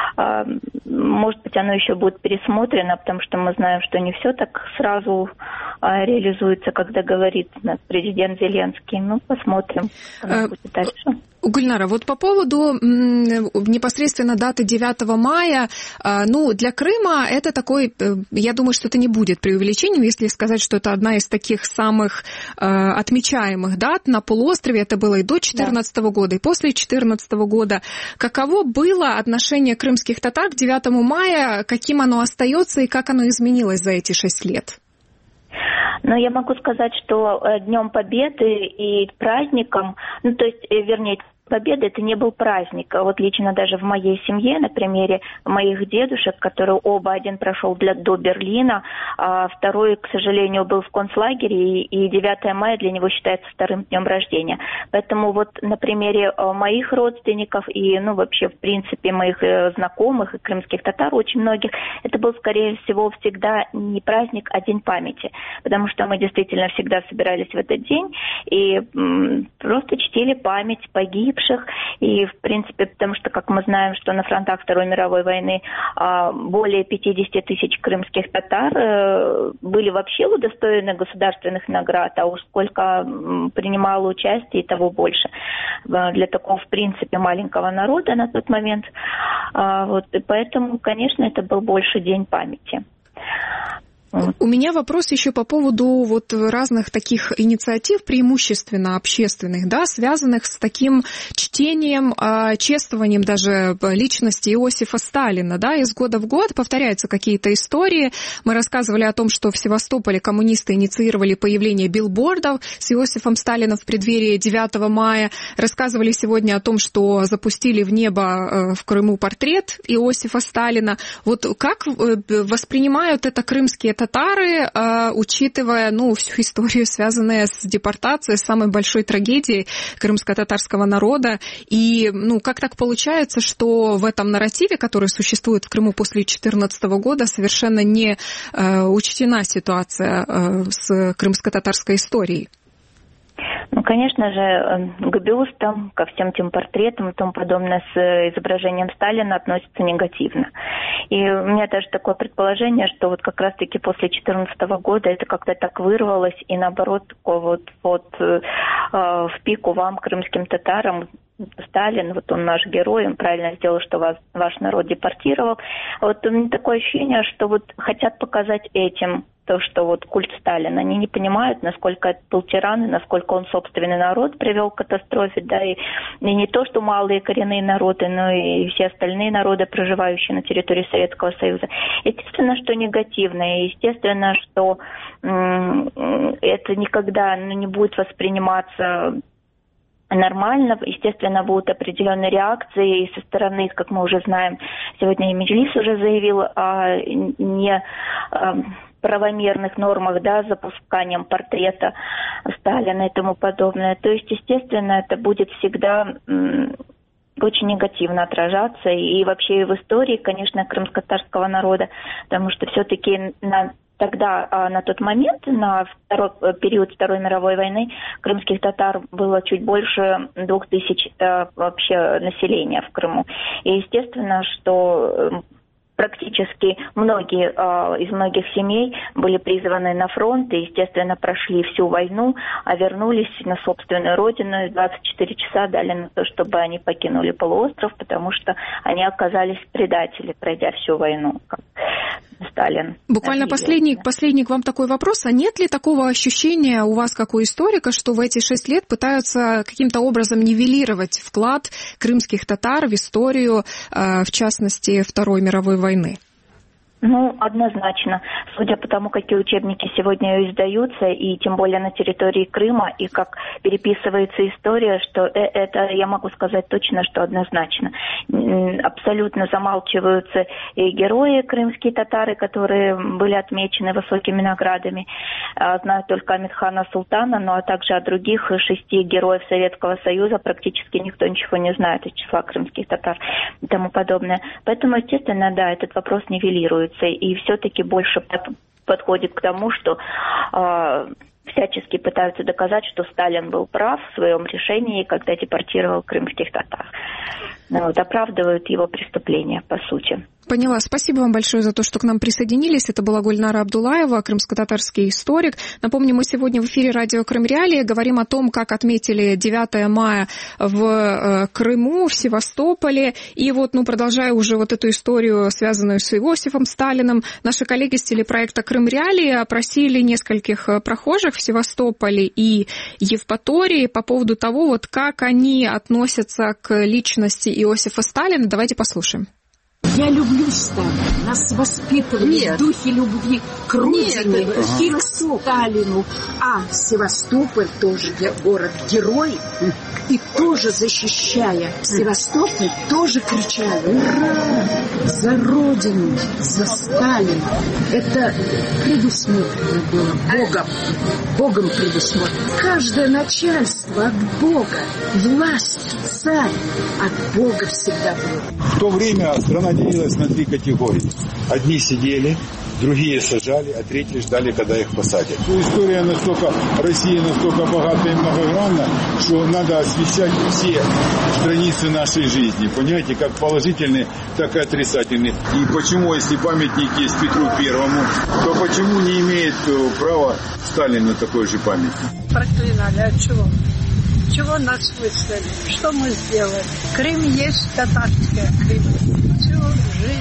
может быть, оно еще будет пересмотрено, потому что мы знаем, что не все так сразу реализуется, когда говорит президент Зеленский. Ну, посмотрим, что будет дальше. Гульнара, вот по поводу непосредственно даты девятого мая, ну, для Крыма это такой, я думаю, что это не будет преувеличением, если сказать, что это одна из таких самых отмечаемых дат на полуострове, это было и до две тысячи четырнадцатого года, и после две тысячи четырнадцатого года. Каково было отношение крымских татар к девятому мая, каким оно остается и как оно изменилось за эти шесть лет? Но я могу сказать, что Днем Победы и праздником, ну, то есть, вернее, Победа это не был праздник. Вот лично даже в моей семье, на примере моих дедушек, которые оба, один прошел для, до Берлина, а второй, к сожалению, был в концлагере, и, и девятое мая для него считается вторым днем рождения. Поэтому вот на примере моих родственников и, ну, вообще, в принципе, моих знакомых и крымских татар, очень многих, это был, скорее всего, всегда не праздник, а день памяти. Потому что мы действительно всегда собирались в этот день и м, просто чтили память погибших. И, в принципе, потому что, как мы знаем, что на фронтах Второй мировой войны более пятьдесят тысяч крымских татар были вообще удостоены государственных наград, а уж сколько принимало участие, и того больше. Для такого, в принципе, маленького народа на тот момент. Вот, и поэтому, конечно, это был больше день памяти. У меня вопрос еще по поводу вот разных таких инициатив, преимущественно общественных, да, связанных с таким чтением, чествованием даже личности Иосифа Сталина, да, из года в год повторяются какие-то истории. Мы рассказывали о том, что в Севастополе коммунисты инициировали появление билбордов с Иосифом Сталиным в преддверии девятого мая. Рассказывали сегодня о том, что запустили в небо в Крыму портрет Иосифа Сталина. Вот как воспринимают это крымские татары, учитывая, ну, всю историю, связанную с депортацией, с самой большой трагедией крымско-татарского народа. И, ну, как так получается, что в этом нарративе, который существует в Крыму после две тысячи четырнадцатого года, совершенно не учтена ситуация с крымско-татарской историей? Ну, конечно же, к бюстам, ко всем тем портретам и тому подобное с изображением Сталина относятся негативно. И у меня даже такое предположение, что вот как раз-таки после две тысячи четырнадцатого года это как-то так вырвалось, и наоборот, такое вот, вот э, в пику вам, крымским татарам, Сталин, вот он наш герой, он правильно сделал, что вас, ваш народ депортировал. Вот у меня такое ощущение, что вот хотят показать этим то, что вот культ Сталина, они не понимают, насколько это был тиран, и насколько он собственный народ привел к катастрофе, да, и, и не то, что малые коренные народы, но и все остальные народы, проживающие на территории Советского Союза. Естественно, что негативно, и естественно, что м- это никогда ну, не будет восприниматься нормально, естественно, будут определенные реакции и со стороны, как мы уже знаем, сегодня и Меджлис уже заявил о не правомерных нормах, да, запусканием портрета Сталина и тому подобное. То есть, естественно, это будет всегда м, очень негативно отражаться и вообще и в истории, конечно, крымско-татарского народа, потому что все-таки на Тогда, на тот момент, на второй, период Второй мировой войны, крымских татар было чуть больше двух тысяч вообще населения в Крыму. И естественно, что практически многие э, из многих семей были призваны на фронт и, естественно, прошли всю войну, а вернулись на собственную родину и двадцать четыре часа дали на то, чтобы они покинули полуостров, потому что они оказались предатели, пройдя всю войну, как Сталин. Буквально последний, последний к вам такой вопрос. А нет ли такого ощущения у вас, как у историка, что в эти шесть лет пытаются каким-то образом нивелировать вклад крымских татар в историю, э, в частности, Второй мировой войны? войны? Ну, однозначно. Судя по тому, какие учебники сегодня издаются, и тем более на территории Крыма, и как переписывается история, что это, я могу сказать точно, что однозначно. Абсолютно замалчиваются и герои крымские татары, которые были отмечены высокими наградами. Знаю только Амитхана Султана, ну а также о других шести героев Советского Союза практически никто ничего не знает из числа крымских татар и тому подобное. Поэтому, естественно, да, этот вопрос нивелируется. И все-таки больше подходит к тому, что э, всячески пытаются доказать, что Сталин был прав в своем решении, когда депортировал крымских татар. Ну, вот, оправдывают его преступления, по сути. Поняла. Спасибо вам большое за то, что к нам присоединились. Это была Гульнара Абдуллаева, крымско-татарский историк. Напомню, мы сегодня в эфире радио Крым Реалии говорим о том, как отметили девятое мая в Крыму, в Севастополе. И вот, ну, продолжая уже вот эту историю, связанную с Иосифом Сталиным, наши коллеги с телепроекта Крым Реалии опросили нескольких прохожих в Севастополе и Евпатории по поводу того, вот как они относятся к личности Иосифа Сталина. Давайте послушаем. Я люблю Сталина. Нас воспитывали Нет. в духе любви к родине Нет. и к Сталину. А Севастополь тоже город-герой. И тоже защищая Севастополь, тоже кричали: ура! За родину, за Сталина. Это предусмотрено было Богом. Богом предусмотрено. Каждое начальство от Бога. Власть, царь от Бога всегда было. В то время страна делилась на три категории. Одни сидели, другие сажали, а третьи ждали, когда их посадят. История настолько, Россия настолько богата и многогранна, что надо освещать все страницы нашей жизни. Понимаете, как положительные, так и отрицательные. И почему, если памятник есть Петру Первому, то почему не имеет права Сталин на такой же памятник? Проклинали. От чего? Чего нас выставили? Что мы сделали? Крым есть татарская Крым. Всю жизнь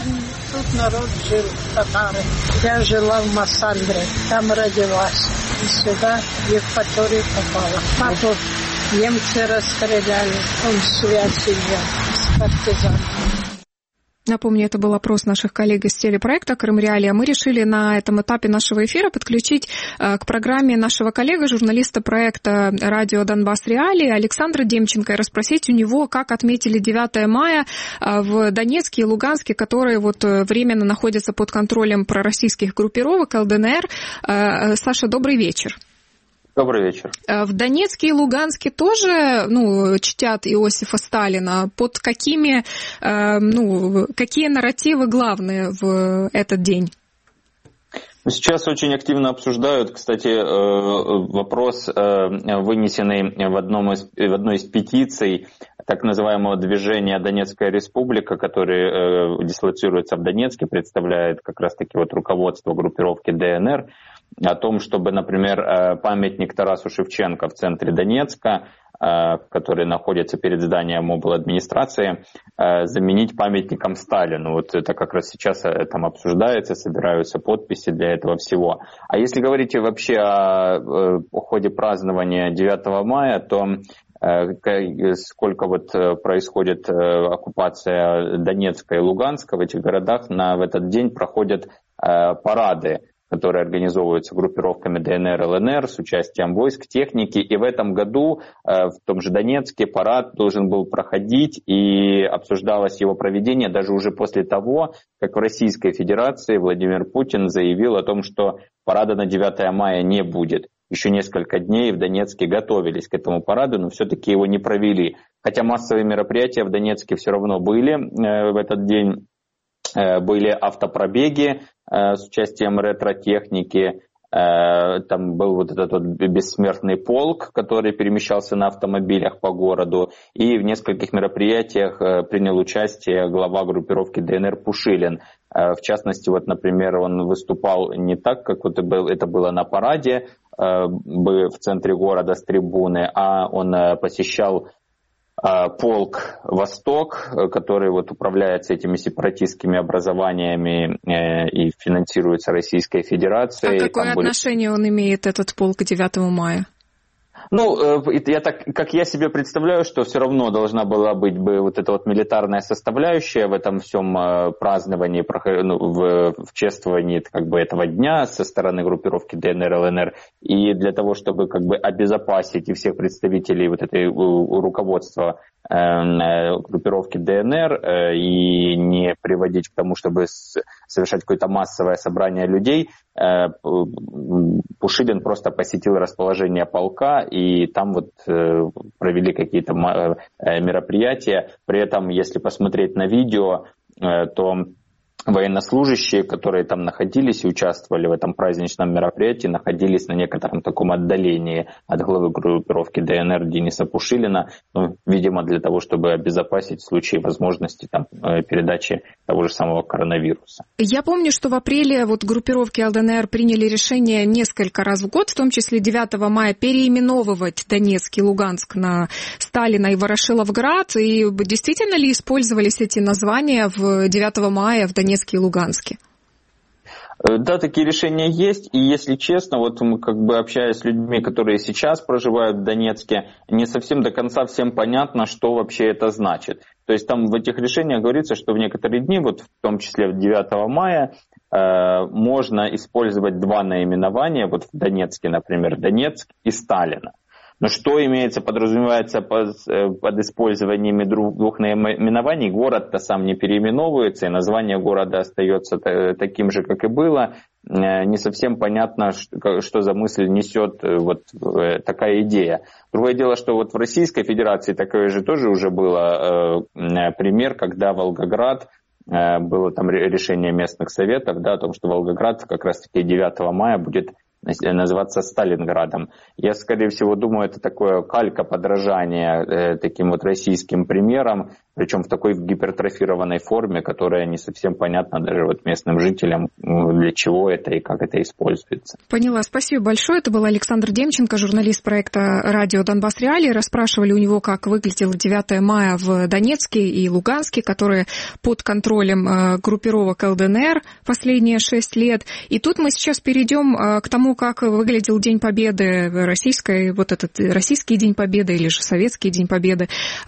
тут народ жил, татары. Я жила в Массандре, там родилась. И сюда, в Евпаторию попала. Папу немцы расстреляли, он связь имел с партизанами. Напомню, это был опрос наших коллег из телепроекта «Крым Реалии». Мы решили на этом этапе нашего эфира подключить к программе нашего коллеги, журналиста проекта «Радио Донбасс Реалии» Александра Демченко и расспросить у него, как отметили девятое мая в Донецке и Луганске, которые вот временно находятся под контролем пророссийских группировок эл дэ эн эр. Саша, добрый вечер. Добрый вечер. В Донецке и Луганске тоже, ну, чтят Иосифа Сталина. Под какими, ну, какие нарративы главные в этот день? Сейчас очень активно обсуждают, кстати, вопрос, вынесенный в, одном из, в одной из петиций так называемого движения «Донецкая республика», который дислоцируется в Донецке, представляет как раз-таки вот руководство группировки дэ эн эр, о том, чтобы, например, памятник Тарасу Шевченко в центре Донецка, который находится перед зданием обладминистрации, заменить памятником Сталину. Вот это как раз сейчас там обсуждается, собираются подписи для этого всего. А если говорить вообще о, о ходе празднования девятого мая, то сколько вот происходит оккупация Донецка и Луганска, в этих городах на, в этот день проходят парады, которые организовываются группировками дэ эн эр, эл эн эр с участием войск, техники. И в этом году в том же Донецке парад должен был проходить, и обсуждалось его проведение даже уже после того, как в Российской Федерации Владимир Путин заявил о том, что парада на девятое мая не будет. Еще несколько дней в Донецке готовились к этому параду, но все-таки его не провели. Хотя массовые мероприятия в Донецке все равно были в этот день. Были автопробеги с участием ретро-техники, там был вот этот вот бессмертный полк, который перемещался на автомобилях по городу, и в нескольких мероприятиях принял участие глава группировки дэ эн эр Пушилин. В частности, вот, например, он выступал не так, как вот это было на параде в центре города с трибуны, а он посещал полк «Восток», который вот управляется этими сепаратистскими образованиями и финансируется Российской Федерацией. А какое Там отношение были... он имеет, этот полк, к девятому мая? Ну, я так, как я себе представляю, что все равно должна была быть бы вот эта вот милитарная составляющая в этом всем праздновании, ну, в, в чествовании как бы этого дня со стороны группировки дэ эн эр, эл эн эр. И для того, чтобы как бы обезопасить и всех представителей вот этой руководства э, группировки дэ эн эр э, и не приводить к тому, чтобы с, совершать какое-то массовое собрание людей, э, Пушилин просто посетил расположение полка, и там вот э, провели какие-то э, мероприятия. При этом, если посмотреть на видео, э, то военнослужащие, которые там находились и участвовали в этом праздничном мероприятии, находились на некотором таком отдалении от главы группировки дэ эн эр Дениса Пушилина, ну, видимо, для того, чтобы обезопасить в случае возможности там, передачи того же самого коронавируса. Я помню, что в апреле вот группировки эл дэ эн эр приняли решение несколько раз в год, в том числе девятого мая, переименовывать Донецк и Луганск на Сталина и Ворошиловград. И действительно ли использовались эти названия в девятого мая в Донецке и Луганске? Да, такие решения есть, и если честно, вот мы как бы общаясь с людьми, которые сейчас проживают в Донецке, не совсем до конца всем понятно, что вообще это значит. То есть там в этих решениях говорится, что в некоторые дни, вот в том числе девятого мая, э, можно использовать два наименования, вот в Донецке, например, Донецк и Сталина. Но что имеется, подразумевается под, под использованием двух наименований? Город-то сам не переименовывается, и название города остается таким же, как и было. Не совсем понятно, что, что за мысль несет вот такая идея. Другое дело, что вот в Российской Федерации такое же тоже уже было э, пример, когда Волгоград, э, было там решение местных советов, да, о том, что Волгоград как раз-таки девятого мая будет называться Сталинградом. Я, скорее всего, думаю, это такое калька, подражание э, таким вот российским примерам, причем в такой гипертрофированной форме, которая не совсем понятна даже вот местным жителям, для чего это и как это используется. Поняла. Спасибо большое. Это был Александр Демченко, журналист проекта «Радио Донбасс Реалии». Расспрашивали у него, как выглядело девятое мая в Донецке и Луганске, которые под контролем группировок эл дэ эн эр последние шесть лет. И тут мы сейчас перейдем к тому, как выглядел День Победы российской, вот этот российский День Победы или же Советский День Победы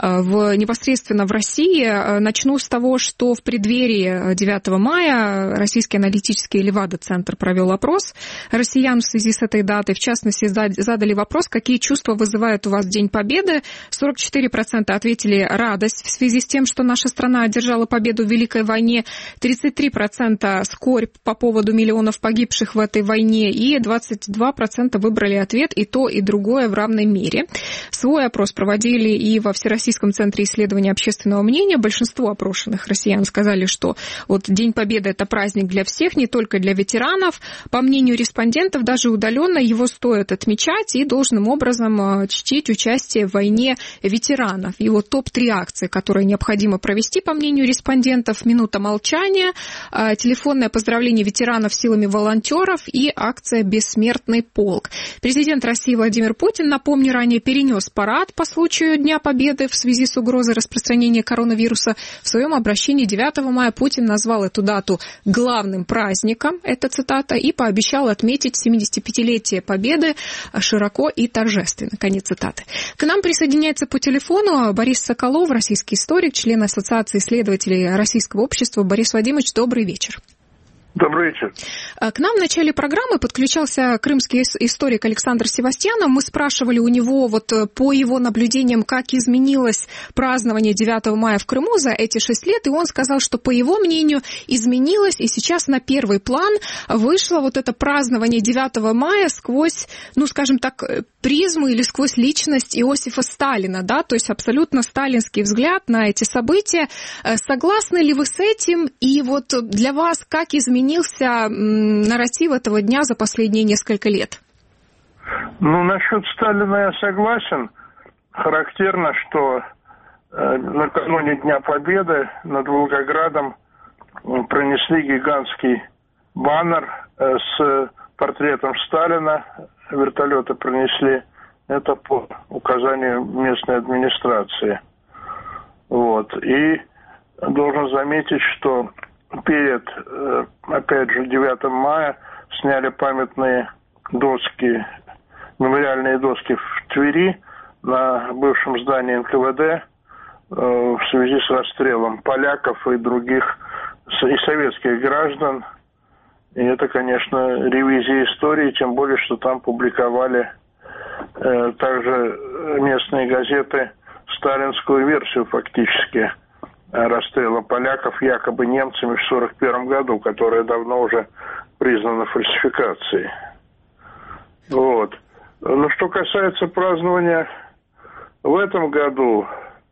в, непосредственно в России. Начну с того, что в преддверии девятого мая российский аналитический Левада-центр провел опрос россиян в связи с этой датой. В частности, задали вопрос, какие чувства вызывает у вас День Победы. сорок четыре процента ответили радость в связи с тем, что наша страна одержала победу в Великой войне, тридцать три процента скорбь по поводу миллионов погибших в этой войне и двадцать два процента выбрали ответ и то, и другое в равной мере. Свой опрос проводили и во Всероссийском центре исследования общественного мнения. Большинство опрошенных россиян сказали, что вот День Победы – это праздник для всех, не только для ветеранов. По мнению респондентов, даже удаленно его стоит отмечать и должным образом чтить участие в войне ветеранов. И вот топ три акции, которые необходимо провести, по мнению респондентов: минута молчания, телефонное поздравление ветеранов силами волонтеров и акция «Бессмертный полк». Президент России Владимир Путин, напомню, ранее перенес парад по случаю Дня Победы в связи с угрозой распространения коронавируса. В своем обращении девятого мая Путин назвал эту дату главным праздником, это цитата, и пообещал отметить семидесятипятилетие Победы широко и торжественно. Конец цитаты. К нам присоединяется по телефону Борис Соколов, российский историк, член Ассоциации исследователей Российского общества. Борис Вадимович, добрый вечер. Добрый вечер. К нам в начале программы подключался крымский историк Александр Севастьянов. Мы спрашивали у него вот по его наблюдениям, как изменилось празднование девятого мая в Крыму за эти шесть лет, и он сказал, что, по его мнению, изменилось, и сейчас на первый план вышло вот это празднование девятого мая сквозь, ну, скажем так, призму или сквозь личность Иосифа Сталина, да, то есть абсолютно сталинский взгляд на эти события. Согласны ли вы с этим? И вот для вас как изменилось изменился нарратив этого дня за последние несколько лет? Ну, насчет Сталина я согласен. Характерно, что э, накануне Дня Победы над Волгоградом пронесли гигантский баннер э, с портретом Сталина. Вертолеты пронесли. Это по указанию местной администрации. Вот. И должен заметить, что перед, опять же, девятого мая сняли памятные доски, мемориальные доски в Твери на бывшем здании эн ка вэ дэ в связи с расстрелом поляков и других, и советских граждан. И это, конечно, ревизия истории, тем более, что там публиковали э, также местные газеты сталинскую версию фактически расстрела поляков якобы немцами в сорок первом году, которая давно уже признана фальсификацией. Вот. Но что касается празднования в этом году,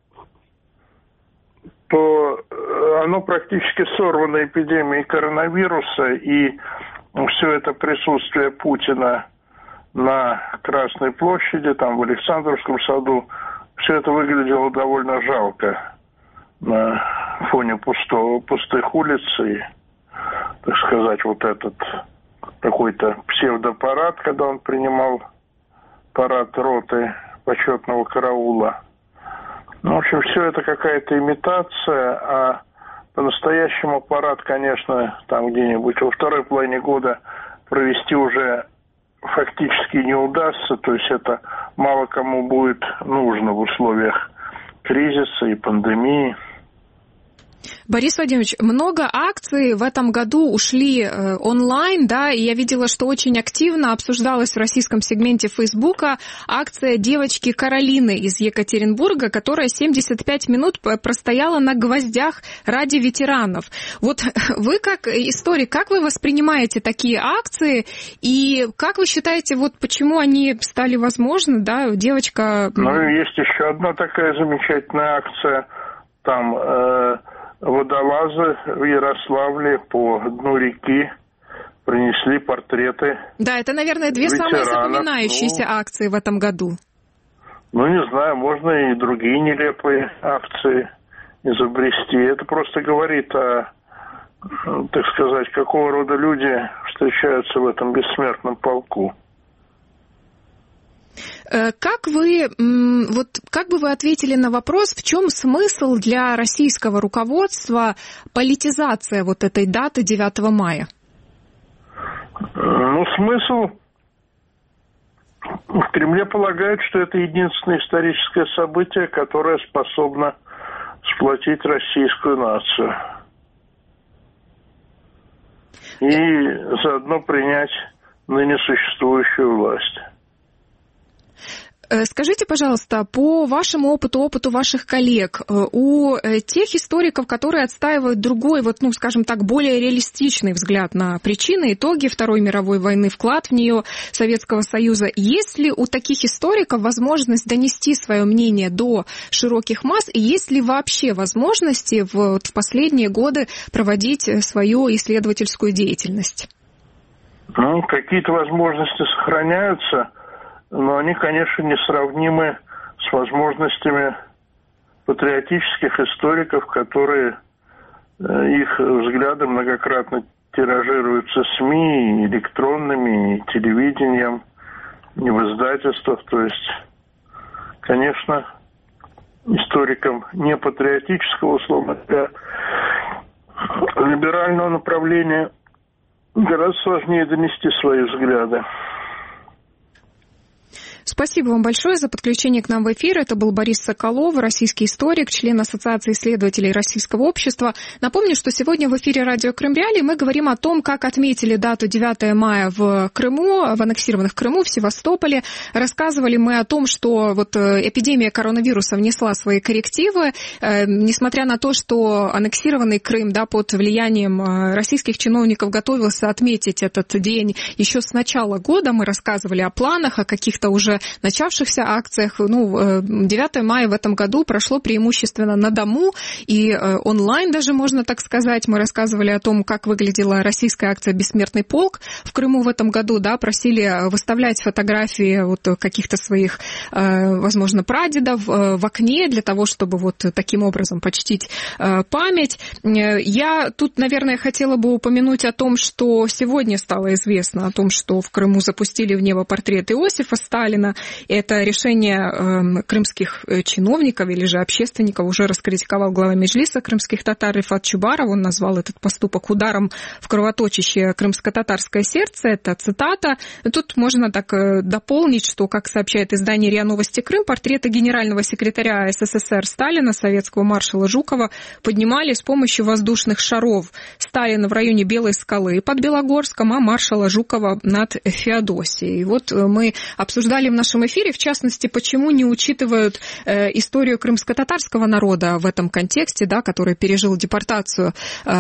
то оно практически сорвано эпидемией коронавируса, и все это присутствие Путина на Красной площади, там в Александровском саду, все это выглядело довольно жалко на фоне пустого, пустых улиц и, так сказать, вот этот какой-то псевдопарад, когда он принимал парад роты почетного караула. Ну, в общем, все это какая-то имитация, а по-настоящему парад, конечно, там где-нибудь во второй половине года провести уже фактически не удастся, то есть это мало кому будет нужно в условиях кризиса и пандемии. Борис Владимирович, много акций в этом году ушли э, онлайн, да, и я видела, что очень активно обсуждалась в российском сегменте Фейсбука акция девочки Каролины из Екатеринбурга, которая семьдесят пять минут простояла на гвоздях ради ветеранов. Вот вы как историк, как вы воспринимаете такие акции, и как вы считаете, вот почему они стали возможны, да, девочка... Ну, есть еще одна такая замечательная акция, там... Э... водолазы в Ярославле по дну реки принесли портреты. Да, это, наверное, две самые запоминающиеся ну, акции в этом году. Ну, не знаю, можно и другие нелепые акции изобрести. Это просто говорит о, так сказать, какого рода люди встречаются в этом бессмертном полку. Как вы, вот, как бы вы ответили на вопрос, в чем смысл для российского руководства политизация вот этой даты девятого мая? Ну, смысл в Кремле полагают, что это единственное историческое событие, которое способно сплотить российскую нацию. И заодно принять ныне существующую власть. Скажите, пожалуйста, по вашему опыту, опыту ваших коллег, у тех историков, которые отстаивают другой, вот, ну, скажем так, более реалистичный взгляд на причины, итоги Второй мировой войны, вклад в нее Советского Союза, есть ли у таких историков возможность донести свое мнение до широких масс, и есть ли вообще возможности в, вот, в последние годы проводить свою исследовательскую деятельность? Ну, какие-то возможности сохраняются, но они, конечно, несравнимы с возможностями патриотических историков, которые их взгляды многократно тиражируются СМИ, электронными, и телевидением, и в издательствах. То есть, конечно, историкам не патриотического, условно говоря, либерального направления гораздо сложнее донести свои взгляды. Спасибо вам большое за подключение к нам в эфир. Это был Борис Соколов, российский историк, член Ассоциации исследователей российского общества. Напомню, что сегодня в эфире радио Крым Реалии мы говорим о том, как отметили дату девятого мая в Крыму, в аннексированных Крыму, в Севастополе. Рассказывали мы о том, что вот эпидемия коронавируса внесла свои коррективы. Несмотря на то, что аннексированный Крым, да, под влиянием российских чиновников готовился отметить этот день еще с начала года, мы рассказывали о планах, о каких-то уже начавшихся акциях. Ну, девятого мая в этом году прошло преимущественно на дому и онлайн даже, можно так сказать. Мы рассказывали о том, как выглядела российская акция «Бессмертный полк» в Крыму в этом году. Да, просили выставлять фотографии вот каких-то своих, возможно, прадедов в окне для того, чтобы вот таким образом почтить память. Я тут, наверное, хотела бы упомянуть о том, что сегодня стало известно о том, что в Крыму запустили в небо портрет Иосифа Сталина. Это решение э, крымских чиновников или же общественников уже раскритиковал глава Меджлиса крымских татар Рифат Чубаров. Он назвал этот поступок ударом в кровоточащее крымско-татарское сердце. Это цитата. Тут можно так э, дополнить, что, как сообщает издание РИА Новости Крым, портреты генерального секретаря СССР Сталина, советского маршала Жукова, поднимали с помощью воздушных шаров. Сталина в районе Белой скалы под Белогорском, а маршала Жукова над Феодосией. И вот мы обсуждали в нашем эфире, в частности, почему не учитывают э, историю крымско-татарского народа в этом контексте, да, который пережил депортацию э,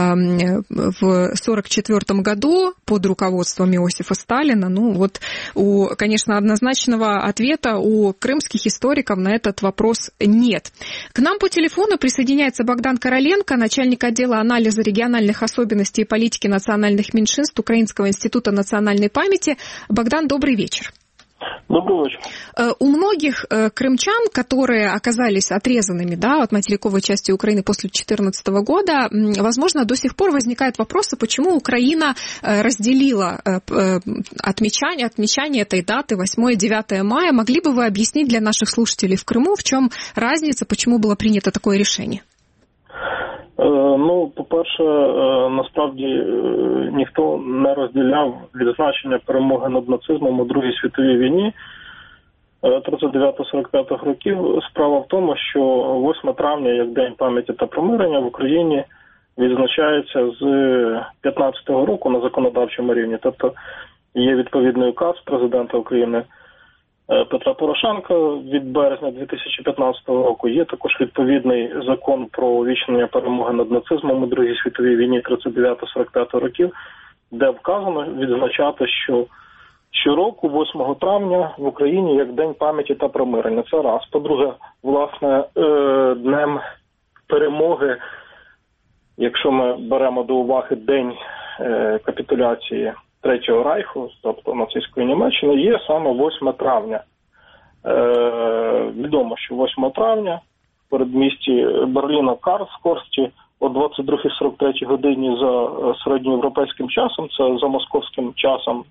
в сорок четвёртом году под руководством Иосифа Сталина. Ну, вот, у, конечно, однозначного ответа у крымских историков на этот вопрос нет. К нам по телефону присоединяется Богдан Короленко, начальник отдела анализа региональных особенностей и политики национальных меньшинств Украинского института национальной памяти. Богдан, добрый вечер. Добрый вечер. У многих крымчан, которые оказались отрезанными, да, от материковой части Украины после две тысячи четырнадцатого года, возможно, до сих пор возникают вопросы, почему Украина разделила отмечание, отмечание этой даты восьмое-девятое мая. Могли бы вы объяснить для наших слушателей в Крыму, в чем разница, почему было принято такое решение? Ну, по-перше, насправді ніхто не розділяв відзначення перемоги над нацизмом у Другій світовій війні тридцять дев'ятого - сорок п'ятого років. Справа в тому, що восьме травня, як День пам'яті та примирення, в Україні відзначається з п'ятнадцятого року на законодавчому рівні. Тобто є відповідний указ президента України Петра Порошенка від березня дві тисячі п'ятнадцятого року. Є також відповідний закон про увічнення перемоги над нацизмом у Другій світовій війні тридцять дев'ятого - сорок п'ятого років, де вказано відзначати, що щороку восьмого травня в Україні як День пам'яті та примирення. Це раз. По-друге, власне, Днем перемоги, якщо ми беремо до уваги День капітуляції Третього Райху, тобто нацистської Німеччини, є саме восьме травня. Е, відомо, що восьмого травня в передмісті Берліна Карлскорсті о двадцять другій сорок третій годині за середньоєвропейським часом, це за московським часом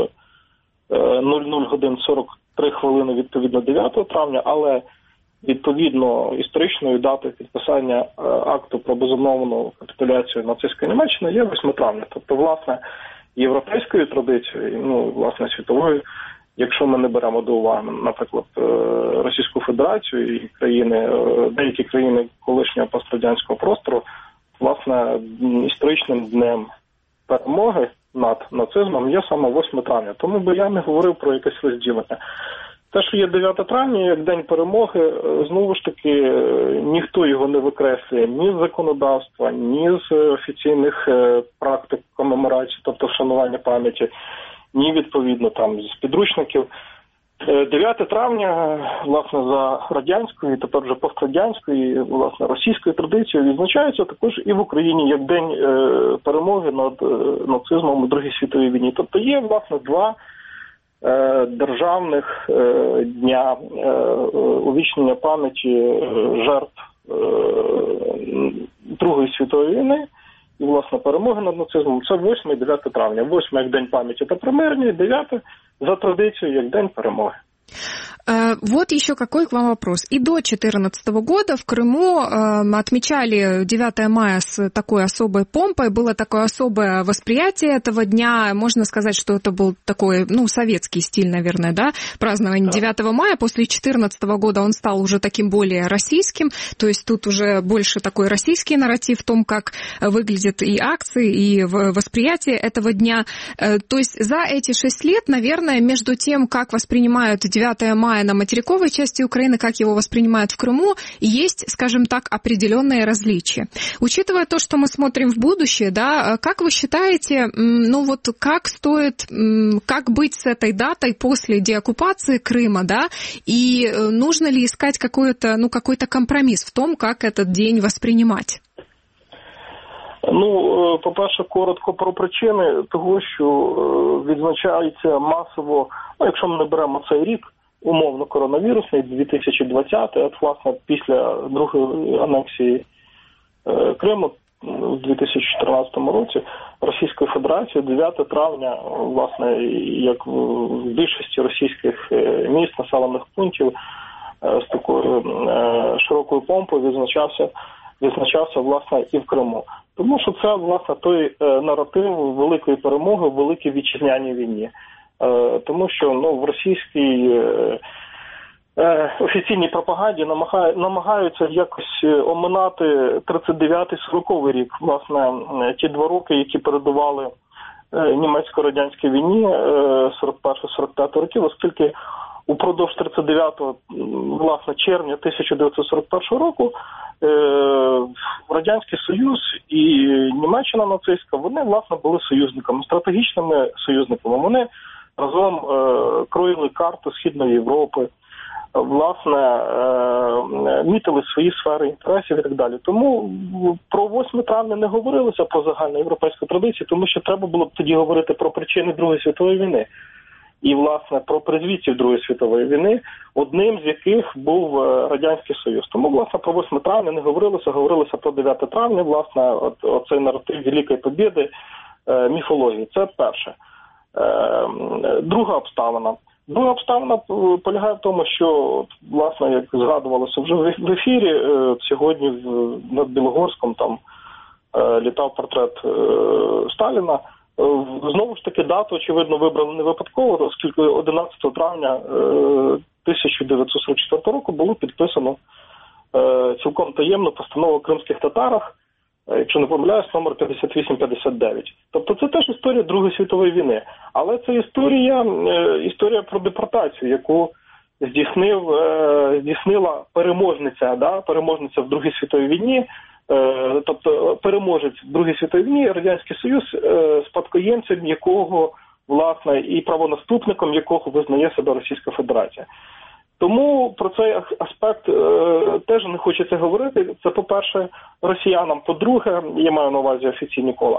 нуль нуль годин сорок три хвилини відповідно дев'ятого травня, але відповідно історичною датою підписання акту про безумовну капітуляцію нацистської Німеччини є восьмого травня. Тобто, власне, європейською традицією, ну, власне, світовою, якщо ми не беремо до уваги, наприклад, Російську Федерацію і країни, деякі країни колишнього пострадянського простору, власне, історичним днем перемоги над нацизмом є саме восьмого травня. Тому би я не говорив про якесь розділення. Те, що є дев'яте травня, як День перемоги, знову ж таки, ніхто його не викреслює ні з законодавства, ні з офіційних практик комеморації, тобто вшанування пам'яті, ні, відповідно, там, з підручників. дев'яте травня, власне, за радянською, тепер вже пострадянською, власне, російською традицією відзначається також і в Україні як День е, перемоги над е, нацизмом у Другій світовій війні. Тобто є, власне, два е, державних е, дня е, увічнення пам'яті е, жертв е, Другої світової війни і, власне, перемоги над нацизмом. Це восьме і дев'яте травня. восьме як День пам'яті та примирення, дев'яте за традицией, як День перемоги. Вот еще какой к вам вопрос. И до две тысячи четырнадцатого года в Крыму э, отмечали девятое мая с такой особой помпой. Было такое особое восприятие этого дня. Можно сказать, что это был такой, ну, советский стиль, наверное, да, празднование девятого мая. После две тысячи четырнадцатого года он стал уже таким более российским. То есть тут уже больше такой российский нарратив в том, как выглядят и акции, и восприятие этого дня. То есть за эти шесть лет, наверное, между тем, как воспринимают девятое мая на материковой части Украины, как его воспринимают в Крыму, есть, скажем так, определенные различия. Учитывая то, что мы смотрим в будущее, да, как вы считаете, ну вот как стоит, как быть с этой датой после деоккупации Крыма, да, и нужно ли искать какой-то, ну, какой-то компромисс в том, как этот день воспринимать? Ну, по-перше, коротко про причини того, що відзначається масово, ну, якщо ми не беремо цей рік, умовно коронавірусний, дві тисячі двадцятий, от, власне, після другої анексії е, Криму в дві тисячі чотирнадцятому році Російською Федерацією дев'яте травня, власне, як в більшості російських міст, населених пунктів, е, з такою е, широкою помпою відзначався, відзначався, власне, і в Криму. Тому що це, власне, той е, наратив великої перемоги в Великій Вітчизняній війні. Тому що, ну, в російській е, е, офіційній пропаганді намагає, намагаються якось оминати тридцять дев'ятий сороковий рік, власне, ті два роки, які передували е, німецько-радянській війні е, сорок першого сорок п'ятого років, оскільки упродовж тридцять дев'ятого, власне, червня тисяча дев'ятсот сорок першого року е, Радянський Союз і Німеччина нацистська, вони, власне, були союзниками, стратегічними союзниками. Вони разом е, кроїли карту Східної Європи, власне, е, мітили свої сфери інтересів і так далі. Тому про восьме травня не говорилося про загальноєвропейську традицію, тому що треба було б тоді говорити про причини Другої світової війни. І, власне, про призвідців Другої світової війни, одним з яких був Радянський Союз. Тому, власне, про восьме травня не говорилося, говорилося про дев'яте травня, власне, от, оцей наратив Великої Побєди, е, міфології. Це перше. Е, друга обставина. Друга обставина полягає в тому, що, власне, як згадувалося вже в ефірі, е, сьогодні в, над Білогорськом там е, літав портрет е, Сталіна. Знову ж таки, дату, очевидно, вибрали не випадково, оскільки одинадцятого травня тисяча дев'ятсот сорок четвертого року було підписано цілком таємну постанову кримських татарах, якщо не помиляюсь, номер п'ятдесят вісім п'ятдесят дев'ять. Тобто це теж історія Другої світової війни. Але це історія, історія про депортацію, яку здійснив, здійснила переможниця, да, переможниця в Другій світовій війні, тобто переможець в Другій світовій війні, Радянський Союз, спадкоємцем якого, власне, і правонаступником якого визнає себе Російська Федерація. Тому про цей аспект е, теж не хочеться говорити. Це, по-перше, росіянам, по-друге, я маю на увазі офіційні кола,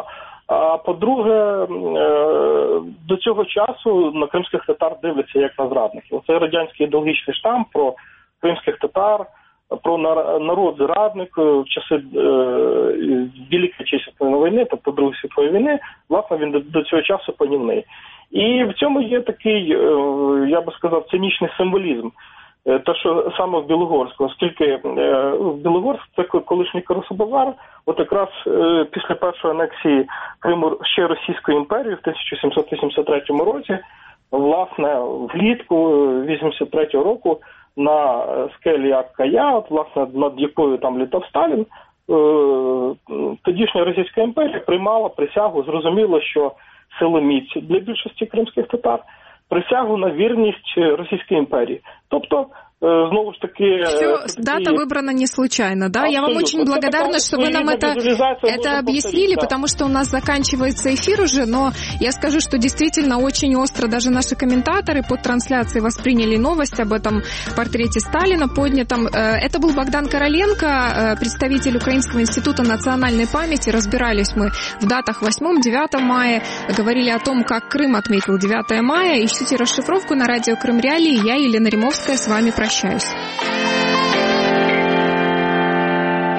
А по-друге, до цього часу на кримських татар дивляться як на зрадників. Це радянський ідеологічний штамп про кримських татар, про народ зрадник в часи Великої Отечественної війни, тобто Другої світової війни, власне, він до цього часу панівний. І в цьому є такий, я би сказав, цинічний символізм. Те, що саме в Білогорську, оскільки в Білогорськ це колишній Карасобазар, от якраз після першої анексії Криму ще Російською імперією в тисяча сімсот вісімдесят третьому році, власне, влітку вісімдесят третього року на скелі Ак-Кая, от, власне, над якою там літав Сталін, тодішня Російська імперія приймала присягу, зрозуміло, що силоміць для більшості кримських татар, присягу на вірність Російській імперии. Тобто, снова ж таки... Все, дата выбрана не случайно, да? Абсолютно. Я вам очень благодарна, что вы нам это, это объяснили, да. Потому что у нас заканчивается эфир уже, но я скажу, что действительно очень остро даже наши комментаторы под трансляцией восприняли новость об этом портрете Сталина поднятом. Это был Богдан Короленко, представитель Украинского института национальной памяти. Разбирались мы в датах восьмого-девятого мая, говорили о том, как Крым отметил девятое мая. Ищите расшифровку на радио Крым Реалии. Я, Елена Римовская, с вами прощаюсь.